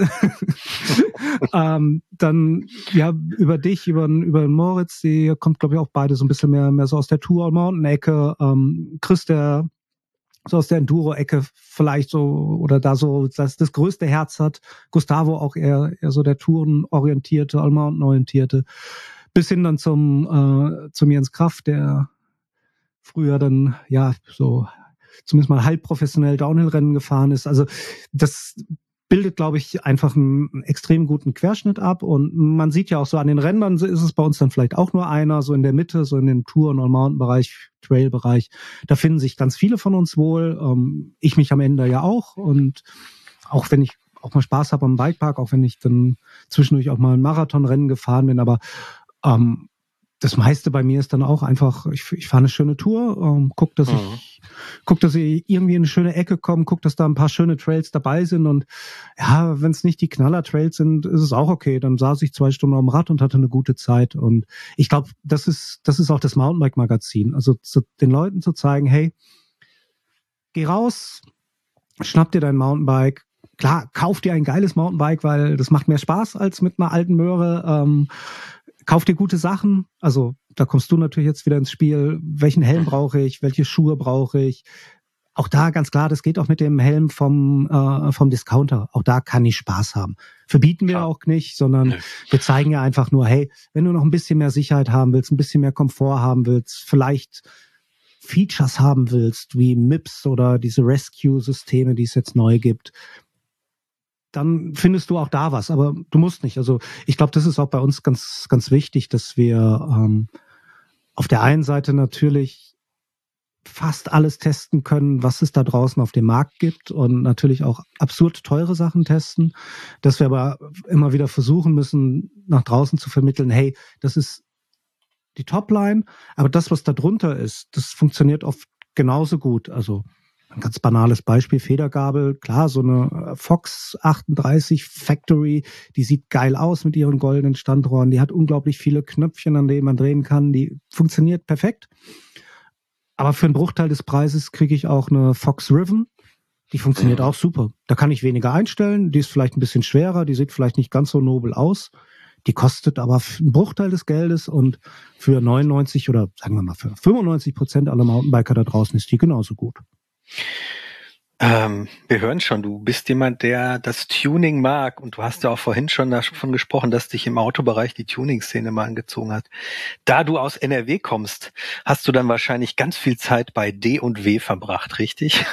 ähm, dann ja über dich, über über Moritz, die kommt glaube ich auch beide so ein bisschen mehr mehr so aus der Tour-Mountain-Ecke, ähm, Chris, der so aus der Enduro-Ecke vielleicht so, oder da so das, das größte Herz hat, Gustavo auch eher, eher so der Touren-orientierte, All-Mountain-orientierte, bis hin dann zum äh, zum Jens Kraft, der früher dann ja so zumindest mal halb professionell Downhill-Rennen gefahren ist. Also das bildet, glaube ich, einfach einen extrem guten Querschnitt ab. Und man sieht ja auch so an den Rändern, ist es bei uns dann vielleicht auch nur einer, so in der Mitte, so in den Tour- und All-Mountain-Bereich, Trail-Bereich. Da finden sich ganz viele von uns wohl. Ähm, ich mich am Ende ja auch. Und auch wenn ich auch mal Spaß habe am Bikepark, auch wenn ich dann zwischendurch auch mal ein Marathonrennen gefahren bin, aber ähm, das meiste bei mir ist dann auch einfach, ich, ich fahre eine schöne Tour, ähm, guck, dass mhm. ich, guck, dass ich irgendwie in eine schöne Ecke komme, guck, dass da ein paar schöne Trails dabei sind, und ja, wenn es nicht die Knaller-Trails sind, ist es auch okay. Dann saß ich zwei Stunden am Rad und hatte eine gute Zeit, und ich glaube, das ist, das ist auch das Mountainbike-Magazin. Also zu, den Leuten zu zeigen, hey, geh raus, schnapp dir dein Mountainbike. Klar, kauf dir ein geiles Mountainbike, weil das macht mehr Spaß als mit einer alten Möhre. Ähm, Kauf dir gute Sachen, also da kommst du natürlich jetzt wieder ins Spiel. Welchen Helm brauche ich? Welche Schuhe brauche ich? Auch da ganz klar, das geht auch mit dem Helm vom, äh, vom Discounter. Auch da kann ich Spaß haben. Verbieten wir Klar. auch nicht, sondern Nö. wir zeigen ja einfach nur, hey, wenn du noch ein bisschen mehr Sicherheit haben willst, ein bisschen mehr Komfort haben willst, vielleicht Features haben willst, wie M I P S oder diese Rescue-Systeme, die es jetzt neu gibt, dann findest du auch da was. Aber du musst nicht. Also ich glaube, das ist auch bei uns ganz, ganz wichtig, dass wir ähm, auf der einen Seite natürlich fast alles testen können, was es da draußen auf dem Markt gibt und natürlich auch absurd teure Sachen testen, dass wir aber immer wieder versuchen müssen, nach draußen zu vermitteln, hey, das ist die Topline, aber das, was da drunter ist, das funktioniert oft genauso gut. Also ein ganz banales Beispiel, Federgabel, klar, so eine Fox achtunddreißig Factory, die sieht geil aus mit ihren goldenen Standrohren, die hat unglaublich viele Knöpfchen, an denen man drehen kann, die funktioniert perfekt. Aber für einen Bruchteil des Preises kriege ich auch eine Fox Riven. Die funktioniert mhm. auch super. Da kann ich weniger einstellen. Die ist vielleicht ein bisschen schwerer. Die sieht vielleicht nicht ganz so nobel aus. Die kostet aber einen Bruchteil des Geldes. Und für neunundneunzig oder sagen wir mal für fünfundneunzig Prozent aller Mountainbiker da draußen ist die genauso gut. Ähm, wir hören schon, du bist jemand, der das Tuning mag und du hast ja auch vorhin schon davon gesprochen, dass dich im Autobereich die Tuning-Szene mal angezogen hat. Da du aus N R W kommst, hast du dann wahrscheinlich ganz viel Zeit bei D und W verbracht, richtig?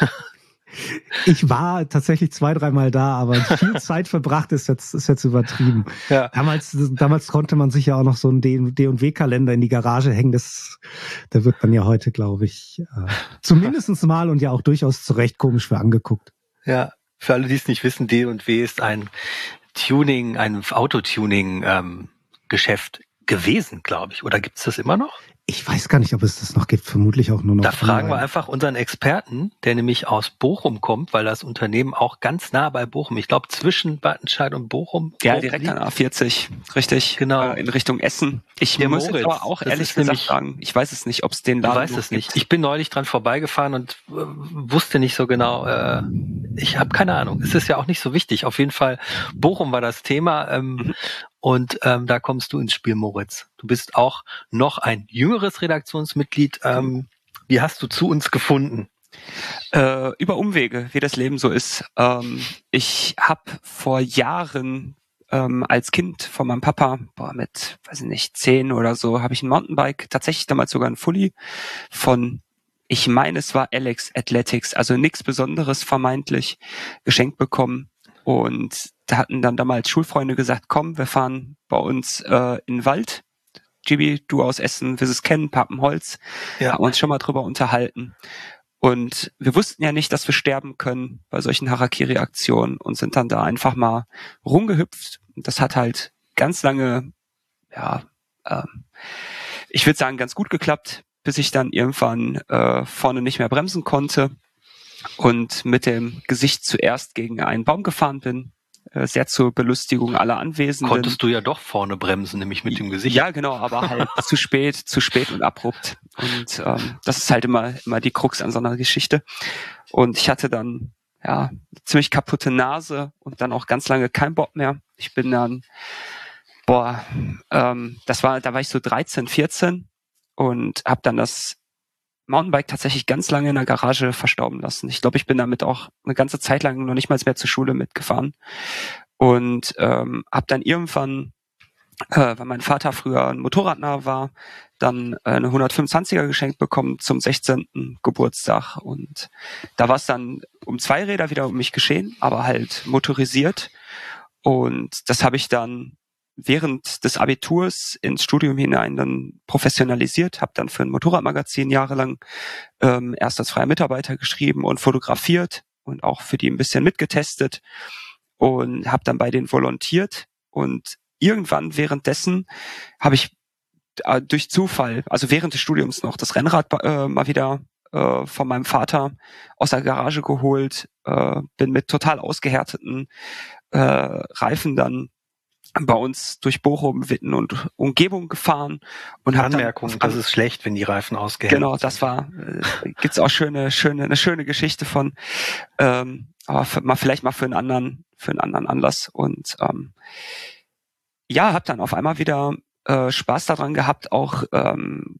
Ich war tatsächlich zwei, dreimal da, aber viel Zeit verbracht ist jetzt, ist jetzt übertrieben. Ja. Damals, damals konnte man sich ja auch noch so einen D und W-Kalender in die Garage hängen. Das, da wird man ja heute, glaube ich, äh, zumindest mal und ja auch durchaus zu Recht komisch für angeguckt. Ja, für alle, die es nicht wissen, D und W ist ein Tuning, ein Autotuning-Geschäft ähm, gewesen, glaube ich. Oder gibt es das immer noch? Ich weiß gar nicht, ob es das noch gibt, vermutlich auch nur noch. Da fragen wir einfach unseren Experten, der nämlich aus Bochum kommt, weil das Unternehmen auch ganz nah bei Bochum, ich glaube zwischen Wattenscheid und Bochum. Ja, Bochum direkt liegt. an A vierzig, richtig. Genau. Äh, in Richtung Essen. Ich Der muss Moritz, jetzt aber auch das ehrlich ist gesagt nämlich- sagen, ich weiß es nicht, ob es den Du Laden weißt noch es nicht. gibt. Ich bin neulich dran vorbeigefahren und äh, wusste nicht so genau, äh, ich habe keine Ahnung. Es ist ja auch nicht so wichtig. Auf jeden Fall, Bochum war das Thema ähm, Mhm. und ähm, da kommst du ins Spiel, Moritz. Du bist auch noch ein jüngeres Redaktionsmitglied. Ähm, wie hast du zu uns gefunden? Äh, über Umwege, wie das Leben so ist. Ähm, ich habe vor Jahren ähm, als Kind von meinem Papa, boah, mit, weiß ich nicht, zehn oder so, habe ich ein Mountainbike, tatsächlich damals sogar ein Fully von, ich meine, es war Alex Athletics, also nichts Besonderes vermeintlich, geschenkt bekommen. Und da hatten dann damals Schulfreunde gesagt, komm, wir fahren bei uns äh, in den Wald. Gibi, du aus Essen wirst es kennen, Pappenholz. Ja. Haben uns schon mal drüber unterhalten. Und wir wussten ja nicht, dass wir sterben können bei solchen Harakiri-Aktionen und sind dann da einfach mal rumgehüpft. Und das hat halt ganz lange, ja, ähm, ich würde sagen, ganz gut geklappt, bis ich dann irgendwann äh, vorne nicht mehr bremsen konnte und mit dem Gesicht zuerst gegen einen Baum gefahren bin. Äh, sehr zur Belustigung aller Anwesenden. Konntest du ja doch vorne bremsen, nämlich mit dem Gesicht. Ja, genau, aber halt zu spät, zu spät und abrupt. Und ähm, das ist halt immer immer die Krux an so einer Geschichte. Und ich hatte dann ja ziemlich kaputte Nase und dann auch ganz lange kein Bock mehr. Ich bin dann, boah, ähm, das war, da war ich so dreizehn, vierzehn und habe dann das Mountainbike tatsächlich ganz lange in der Garage verstauben lassen. Ich glaube, ich bin damit auch eine ganze Zeit lang noch nicht mal mehr zur Schule mitgefahren. Und ähm, habe dann irgendwann, äh, weil mein Vater früher ein Motorradnah war, dann äh, eine hundertfünfundzwanziger geschenkt bekommen zum sechzehnten Geburtstag. Und da war es dann um zwei Räder wieder um mich geschehen, aber halt motorisiert. Und das habe ich dann während des Abiturs ins Studium hinein dann professionalisiert, habe dann für ein Motorradmagazin jahrelang ähm, erst als freier Mitarbeiter geschrieben und fotografiert und auch für die ein bisschen mitgetestet und habe dann bei denen volontiert. Und irgendwann währenddessen habe ich äh, durch Zufall, also während des Studiums noch, das Rennrad äh, mal wieder äh, von meinem Vater aus der Garage geholt, äh, bin mit total ausgehärteten äh, Reifen dann bei uns durch Bochum, Witten und Umgebung gefahren und habe Anmerkung, dann, das ist schlecht, wenn die Reifen ausgehärtet genau, das war, äh, gibt's auch schöne, schöne, eine schöne Geschichte von, ähm, aber für, mal vielleicht mal für einen anderen, für einen anderen Anlass und ähm, ja, habe dann auf einmal wieder äh, Spaß daran gehabt, auch ähm,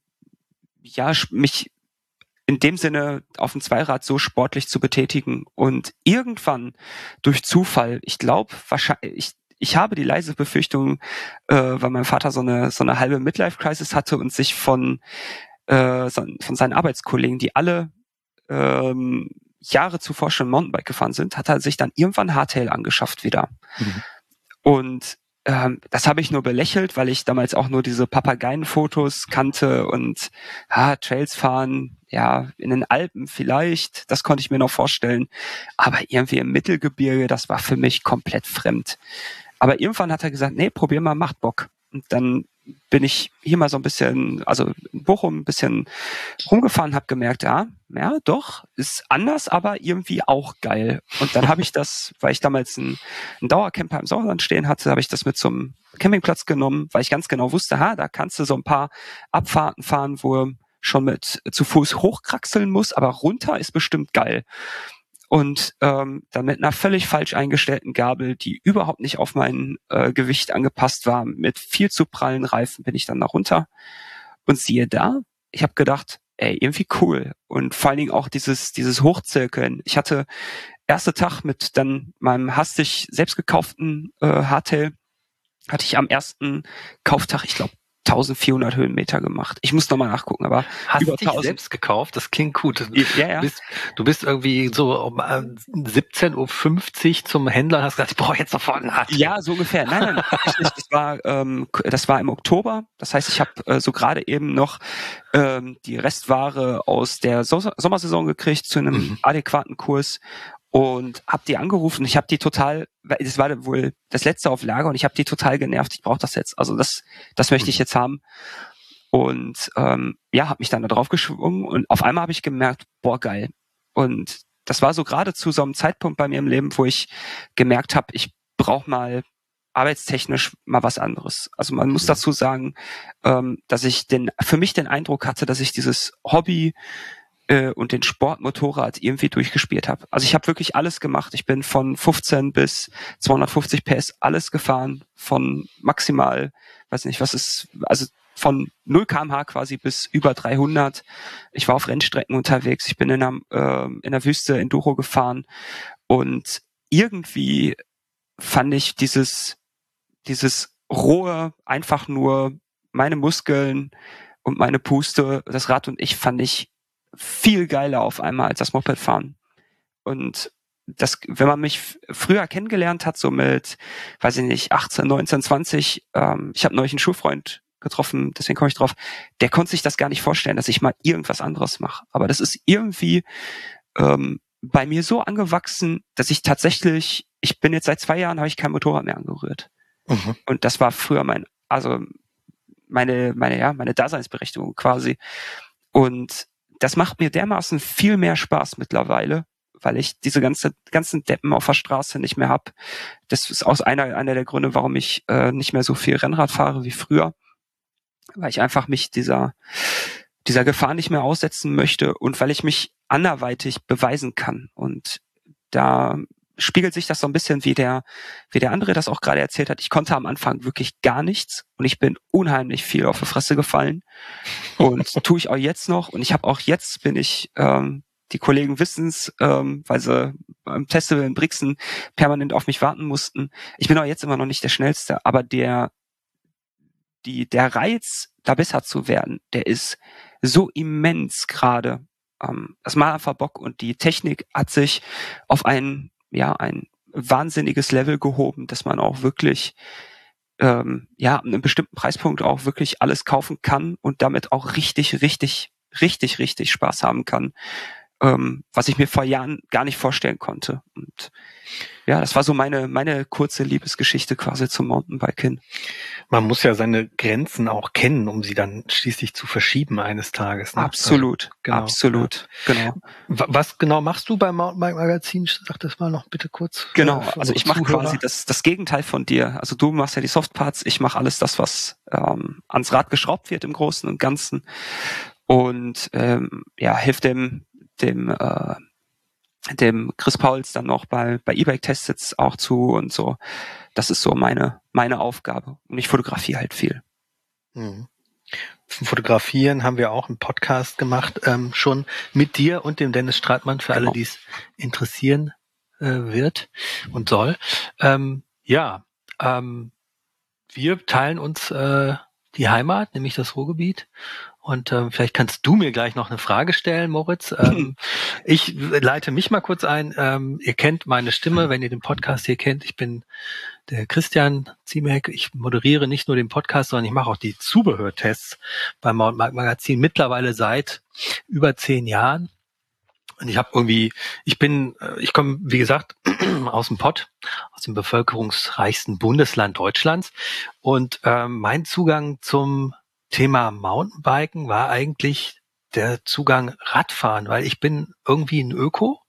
ja mich in dem Sinne auf dem Zweirad so sportlich zu betätigen. Und irgendwann durch Zufall, ich glaube, wahrscheinlich, ich, ich habe die leise Befürchtung, äh, weil mein Vater so eine so eine halbe Midlife-Crisis hatte und sich von äh, von seinen Arbeitskollegen, die alle ähm, Jahre zuvor schon Mountainbike gefahren sind, hat er sich dann irgendwann Hardtail angeschafft wieder. Mhm. Und ähm, das habe ich nur belächelt, weil ich damals auch nur diese Papageienfotos kannte und ha, Trails fahren, ja, in den Alpen vielleicht, das konnte ich mir noch vorstellen. Aber irgendwie im Mittelgebirge, das war für mich komplett fremd. Aber irgendwann hat er gesagt, nee, probier mal, macht Bock. Und dann bin ich hier mal so ein bisschen, also in Bochum ein bisschen rumgefahren, habe gemerkt, ja, ja, doch, ist anders, aber irgendwie auch geil. Und dann habe ich das, weil ich damals einen, einen Dauercamper im Sauerland stehen hatte, habe ich das mit zum Campingplatz genommen, weil ich ganz genau wusste, ha, da kannst du so ein paar Abfahrten fahren, wo schon mit zu Fuß hochkraxeln muss, aber runter ist bestimmt geil. Und ähm, dann mit einer völlig falsch eingestellten Gabel, die überhaupt nicht auf mein äh, Gewicht angepasst war, mit viel zu prallen Reifen bin ich dann da runter. Und siehe da, ich habe gedacht, ey, irgendwie cool. Und vor allen Dingen auch dieses dieses Hochzirkeln. Ich hatte erster Tag mit dann meinem hastig selbst gekauften äh, Hardtail, hatte ich am ersten Kauftag, ich glaube, eintausendvierhundert Höhenmeter gemacht. Ich muss nochmal nachgucken, aber hast über du dich tausend selbst gekauft? Das klingt gut. Ja, ja. Du bist, du bist irgendwie so um siebzehn Uhr fünfzig zum Händler und hast gesagt, ich brauche jetzt sofort einen Hardtail. Ja, so ungefähr. Nein, nein, tatsächlich. Das war, ähm, das war im Oktober. Das heißt, ich habe äh, so gerade eben noch ähm, die Restware aus der so- Sommersaison gekriegt zu einem mhm. adäquaten Kurs. Und hab die angerufen, ich habe die total, das war wohl das letzte auf Lager und ich habe die total genervt, ich brauche das jetzt, also das das möchte ich jetzt haben. Und ähm, ja, habe mich dann da drauf geschwungen und auf einmal habe ich gemerkt, boah, geil. Und das war so gerade zu so einem Zeitpunkt bei mir im Leben, wo ich gemerkt habe, ich brauche mal arbeitstechnisch mal was anderes. Also man muss dazu sagen, ähm, dass ich den für mich den Eindruck hatte, dass ich dieses Hobby und den Sportmotorrad irgendwie durchgespielt habe. Also ich habe wirklich alles gemacht. Ich bin von fünfzehn bis zweihundertfünfzig P S alles gefahren, von maximal, weiß nicht, was ist, also von null Kilometer pro Stunde quasi bis über dreihundert. Ich war auf Rennstrecken unterwegs. Ich bin in der, äh, in der Wüste Enduro gefahren und irgendwie fand ich dieses, dieses rohe, einfach nur meine Muskeln und meine Puste, das Rad und ich fand ich viel geiler auf einmal als das Mopedfahren. Und das, wenn man mich f- früher kennengelernt hat, so mit, weiß ich nicht, achtzehn, neunzehn, zwanzig, ähm, ich habe neulich einen Schulfreund getroffen, deswegen komme ich drauf, der konnte sich das gar nicht vorstellen, dass ich mal irgendwas anderes mache. Aber das ist irgendwie ähm, bei mir so angewachsen, dass ich tatsächlich, ich bin jetzt seit zwei Jahren, habe ich kein Motorrad mehr angerührt. Mhm. Und das war früher mein, also meine, meine, ja, meine Daseinsberechtigung quasi. Und das macht mir dermaßen viel mehr Spaß mittlerweile, weil ich diese ganze, ganzen Deppen auf der Straße nicht mehr hab. Das ist auch einer, einer der Gründe, warum ich äh, nicht mehr so viel Rennrad fahre wie früher, weil ich einfach mich dieser, dieser Gefahr nicht mehr aussetzen möchte und weil ich mich anderweitig beweisen kann. Und da spiegelt sich das so ein bisschen, wie der, wie der andere das auch gerade erzählt hat. Ich konnte am Anfang wirklich gar nichts und ich bin unheimlich viel auf die Fresse gefallen und tue ich auch jetzt noch. Und ich habe auch jetzt bin ich, ähm, die Kollegen wissen's, ähm, weil sie beim Festival in Brixen permanent auf mich warten mussten. Ich bin auch jetzt immer noch nicht der Schnellste, aber der, die, der Reiz, da besser zu werden, der ist so immens gerade. Ähm, das macht einfach Bock und die Technik hat sich auf einen ja, ein wahnsinniges Level gehoben, dass man auch wirklich, ähm, ja, an einem bestimmten Preispunkt auch wirklich alles kaufen kann und damit auch richtig, richtig, richtig, richtig Spaß haben kann, ähm, was ich mir vor Jahren gar nicht vorstellen konnte. Und ja, das war so meine, meine kurze Liebesgeschichte quasi zum Mountainbike hin. Man muss ja seine Grenzen auch kennen, um sie dann schließlich zu verschieben eines Tages. Ne? Absolut, also, genau, absolut, ja. Genau. Was genau machst du beim Mountainbike Magazin? Sag das mal noch bitte kurz. Genau, also ich mache quasi das, das Gegenteil von dir. Also du machst ja die Softparts, ich mache alles das, was ähm, ans Rad geschraubt wird im Großen und Ganzen. Und ähm, ja, hilft dem, dem äh, dem Chris Pauls dann noch bei bei E-Bike-Tests jetzt auch zu und so. Das ist so meine meine Aufgabe. Und ich fotografiere halt viel. Mhm. Fotografieren haben wir auch einen Podcast gemacht, ähm, schon mit dir und dem Dennis Stratmann, für Genau. alle, die es interessieren äh, wird und soll. Ähm, ja, ähm, wir teilen uns äh, die Heimat, nämlich das Ruhrgebiet. Und ähm, vielleicht kannst du mir gleich noch eine Frage stellen, Moritz. Ähm, ich leite mich mal kurz ein. Ähm, ihr kennt meine Stimme, wenn ihr den Podcast hier kennt. Ich bin der Christian Ziemek. Ich moderiere nicht nur den Podcast, sondern ich mache auch die Zubehörtests beim Mountainbike Magazin mittlerweile seit über zehn Jahren. Und ich habe irgendwie, ich bin, ich komme, wie gesagt, aus dem Pott, aus dem bevölkerungsreichsten Bundesland Deutschlands. Und ähm, mein Zugang zum Thema Mountainbiken war eigentlich der Zugang Radfahren, weil ich bin irgendwie ein Öko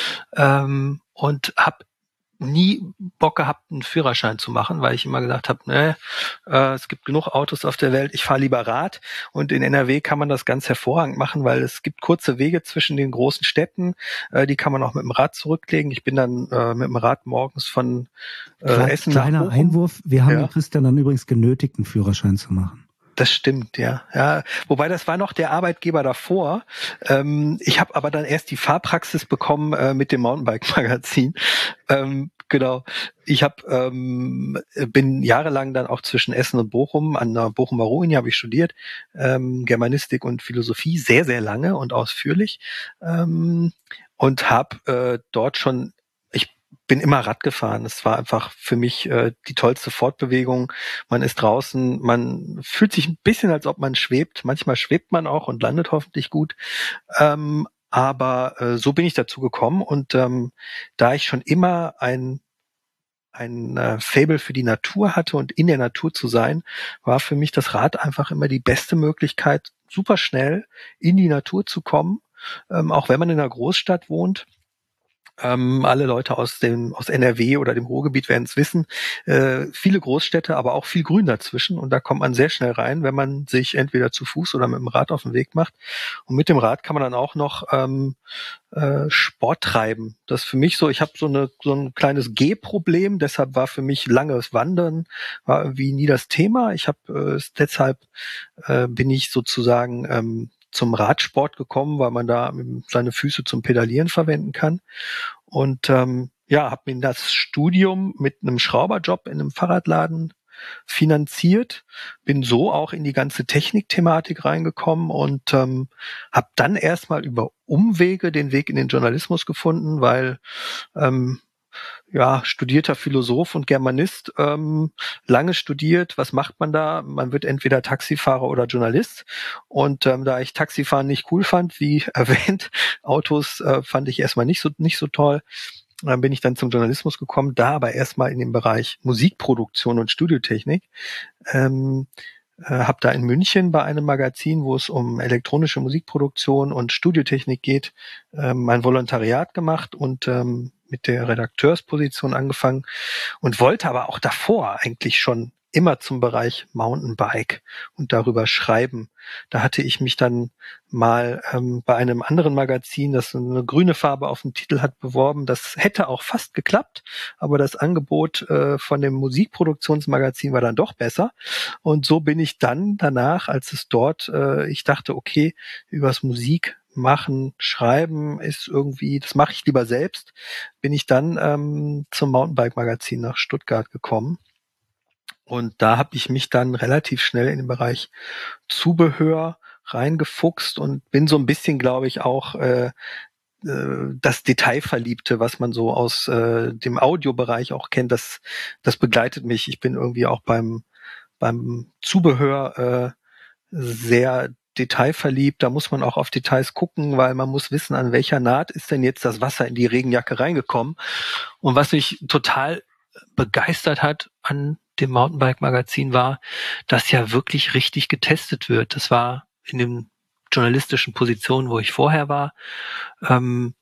ähm, und habe nie Bock gehabt, einen Führerschein zu machen, weil ich immer gesagt habe, ne, äh, es gibt genug Autos auf der Welt, ich fahre lieber Rad. Und in N R W kann man das ganz hervorragend machen, weil es gibt kurze Wege zwischen den großen Städten, äh, die kann man auch mit dem Rad zurücklegen. Ich bin dann äh, mit dem Rad morgens von äh, Klein, Essen kleiner nach Bochum. Einwurf, wir haben Ja. den Christian dann übrigens genötigt, einen Führerschein zu machen. Das stimmt, ja. Ja, wobei das war noch der Arbeitgeber davor. Ähm, ich habe aber dann erst die Fahrpraxis bekommen äh, mit dem Mountainbike-Magazin. Ähm, genau. Ich hab, ähm, bin jahrelang dann auch zwischen Essen und Bochum an der Bochumer Ruhr-Uni habe ich studiert, ähm, Germanistik und Philosophie, sehr, sehr lange und ausführlich ähm, und habe äh, dort schon bin immer Rad gefahren. Es war einfach für mich äh, die tollste Fortbewegung. Man ist draußen, man fühlt sich ein bisschen, als ob man schwebt. Manchmal schwebt man auch und landet hoffentlich gut. Ähm, aber äh, so bin ich dazu gekommen. Und ähm, da ich schon immer ein ein äh, Faible für die Natur hatte und in der Natur zu sein, war für mich das Rad einfach immer die beste Möglichkeit, super schnell in die Natur zu kommen, ähm, auch wenn man in einer Großstadt wohnt. Ähm, alle Leute aus dem aus N R W oder dem Ruhrgebiet werden es wissen. Äh, viele Großstädte, aber auch viel Grün dazwischen. Und da kommt man sehr schnell rein, wenn man sich entweder zu Fuß oder mit dem Rad auf den Weg macht. Und mit dem Rad kann man dann auch noch ähm, äh, Sport treiben. Das ist für mich so, ich habe so eine so ein kleines Gehproblem, deshalb war für mich langes Wandern war irgendwie nie das Thema. Ich habe äh, deshalb äh, bin ich sozusagen ähm, zum Radsport gekommen, weil man da seine Füße zum Pedalieren verwenden kann. Und ähm, ja, habe mir das Studium mit einem Schrauberjob in einem Fahrradladen finanziert, bin so auch in die ganze Technikthematik reingekommen und ähm, habe dann erstmal über Umwege den Weg in den Journalismus gefunden, weil ähm, ja, studierter Philosoph und Germanist, ähm, lange studiert. Was macht man da? Man wird entweder Taxifahrer oder Journalist. Und ähm, da ich Taxifahren nicht cool fand, wie erwähnt, Autos äh, fand ich erstmal nicht so nicht so toll. Dann bin ich dann zum Journalismus gekommen, da aber erstmal in dem Bereich Musikproduktion und Studiotechnik. Ähm, äh, habe da in München bei einem Magazin, wo es um elektronische Musikproduktion und Studiotechnik geht, ähm, mein Volontariat gemacht und ähm, mit der Redakteursposition angefangen und wollte aber auch davor eigentlich schon immer zum Bereich Mountainbike und darüber schreiben. Da hatte ich mich dann mal ähm, bei einem anderen Magazin, das eine grüne Farbe auf dem Titel hat, beworben. Das hätte auch fast geklappt, aber das Angebot äh, von dem Musikproduktionsmagazin war dann doch besser. Und so bin ich dann danach, als es dort, äh, ich dachte, okay, übers Musik machen, schreiben ist irgendwie, das mache ich lieber selbst, bin ich dann ähm, zum Mountainbike-Magazin nach Stuttgart gekommen. Und da habe ich mich dann relativ schnell in den Bereich Zubehör reingefuchst und bin so ein bisschen, glaube ich, auch äh, äh, das Detailverliebte, was man so aus äh, dem Audiobereich auch kennt, das, das begleitet mich. Ich bin irgendwie auch beim, beim Zubehör äh, sehr detailverliebt, da muss man auch auf Details gucken, weil man muss wissen, an welcher Naht ist denn jetzt das Wasser in die Regenjacke reingekommen. Und was mich total begeistert hat an dem Mountainbike-Magazin war, dass ja wirklich richtig getestet wird. Das war in den journalistischen Positionen, wo ich vorher war, ähm,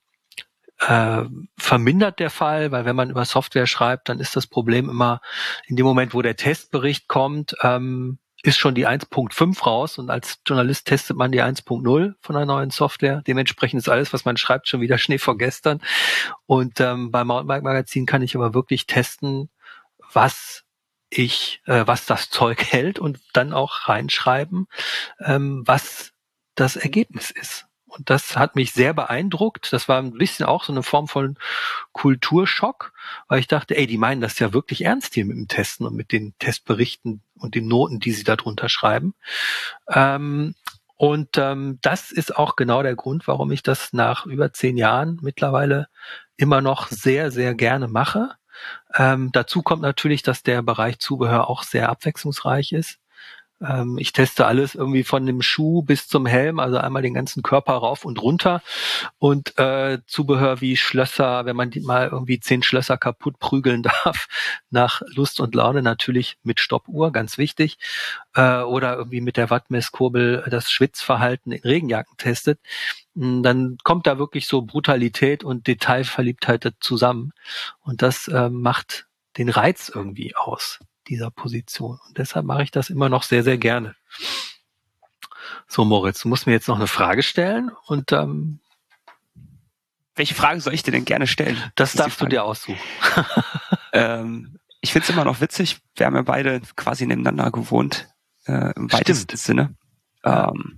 äh, vermindert der Fall, weil wenn man über Software schreibt, dann ist das Problem immer in dem Moment, wo der Testbericht kommt, ähm, ist schon die eins Punkt fünf raus und als Journalist testet man die eins Punkt null von einer neuen Software. Dementsprechend ist alles, was man schreibt, schon wieder Schnee vor gestern. Und ähm, beim Mountainbike-Magazin kann ich aber wirklich testen, was ich, äh, was das Zeug hält und dann auch reinschreiben, ähm, was das Ergebnis ist. Und das hat mich sehr beeindruckt. Das war ein bisschen auch so eine Form von Kulturschock, weil ich dachte, ey, die meinen das ja wirklich ernst hier mit dem Testen und mit den Testberichten und den Noten, die sie da drunter schreiben. Ähm, und ähm, das ist auch genau der Grund, warum ich das nach über zehn Jahren mittlerweile immer noch sehr, sehr gerne mache. Ähm, dazu kommt natürlich, dass der Bereich Zubehör auch sehr abwechslungsreich ist. Ähm, ich teste alles irgendwie von dem Schuh bis zum Helm, also einmal den ganzen Körper rauf und runter und äh, Zubehör wie Schlösser, wenn man die mal irgendwie zehn Schlösser kaputt prügeln darf, nach Lust und Laune natürlich mit Stoppuhr, ganz wichtig, äh, oder irgendwie mit der Wattmesskurbel das Schwitzverhalten in Regenjacken testet, dann kommt da wirklich so Brutalität und Detailverliebtheit zusammen und das äh, macht den Reiz irgendwie aus dieser Position. Und deshalb mache ich das immer noch sehr, sehr gerne. So, Moritz, du musst mir jetzt noch eine Frage stellen und ähm, welche Frage soll ich dir denn gerne stellen? Das, das darfst du dir aussuchen. ähm, ich finde es immer noch witzig. Wir haben ja beide quasi nebeneinander gewohnt, äh, im weitesten Sinne. Ja. Ähm,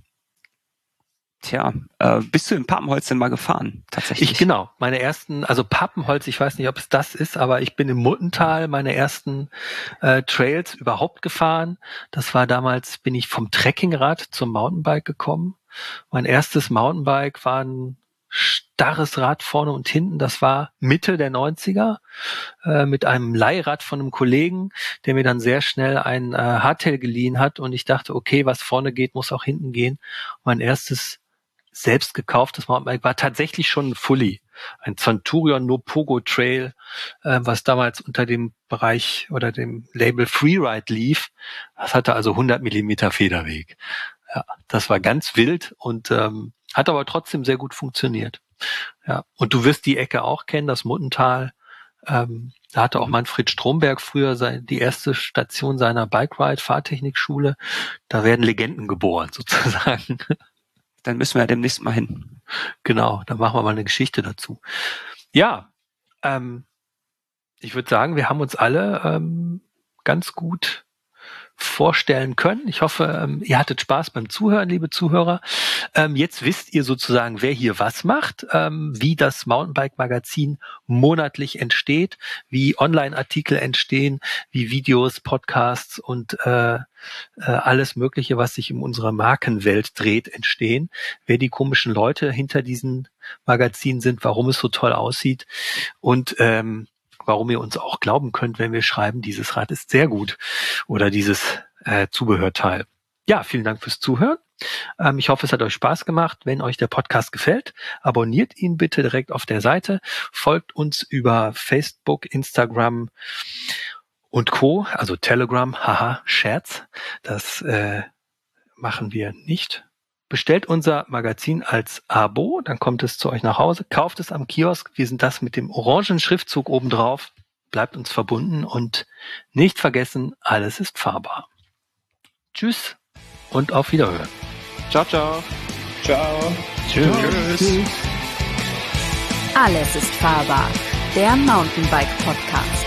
Tja, äh, bist du in Papenholz denn mal gefahren, tatsächlich? Ich, genau, meine ersten, also Papenholz, ich weiß nicht, ob es das ist, aber ich bin im Muttental meine ersten äh, Trails überhaupt gefahren. Das war damals, bin ich vom Trekkingrad zum Mountainbike gekommen. Mein erstes Mountainbike war ein starres Rad vorne und hinten. Das war Mitte der neunziger äh, mit einem Leihrad von einem Kollegen, der mir dann sehr schnell ein äh, Hardtail geliehen hat. Und ich dachte, okay, was vorne geht, muss auch hinten gehen. Mein erstes selbst gekauftes Mountainbike war tatsächlich schon ein Fully, ein Centurion No Pogo Trail, äh, was damals unter dem Bereich oder dem Label Freeride lief. Das hatte also hundert Millimeter Federweg. Ja, das war ganz wild und ähm, hat aber trotzdem sehr gut funktioniert. Ja, und du wirst die Ecke auch kennen, das Muttental. Ähm, da hatte auch Manfred Stromberg früher sein, die erste Station seiner Bike-Ride-Fahrtechnikschule. Da werden Legenden geboren sozusagen. Dann müssen wir ja demnächst mal hin. Genau, dann machen wir mal eine Geschichte dazu. Ja, ähm, ich würde sagen, wir haben uns alle ähm, ganz gut vorstellen können. Ich hoffe, ähm, ihr hattet Spaß beim Zuhören, liebe Zuhörer. Ähm, jetzt wisst ihr sozusagen, wer hier was macht, ähm, wie das Mountainbike-Magazin monatlich entsteht, wie Online-Artikel entstehen, wie Videos, Podcasts und äh, äh, alles Mögliche, was sich in unserer Markenwelt dreht, entstehen. Wer die komischen Leute hinter diesen Magazinen sind, warum es so toll aussieht und ähm, warum ihr uns auch glauben könnt, wenn wir schreiben, dieses Rad ist sehr gut oder dieses äh, Zubehörteil. Ja, vielen Dank fürs Zuhören. Ähm, ich hoffe, es hat euch Spaß gemacht. Wenn euch der Podcast gefällt, abonniert ihn bitte direkt auf der Seite. Folgt uns über Facebook, Instagram und Co., also Telegram, haha, Scherz. Das äh, machen wir nicht. Bestellt unser Magazin als Abo, dann kommt es zu euch nach Hause. Kauft es am Kiosk. Wir sind das mit dem orangen Schriftzug obendrauf. Bleibt uns verbunden und nicht vergessen, alles ist fahrbar. Tschüss und auf Wiederhören. Ciao, ciao. Ciao. Tschüss. Alles ist fahrbar. Der Mountainbike Podcast.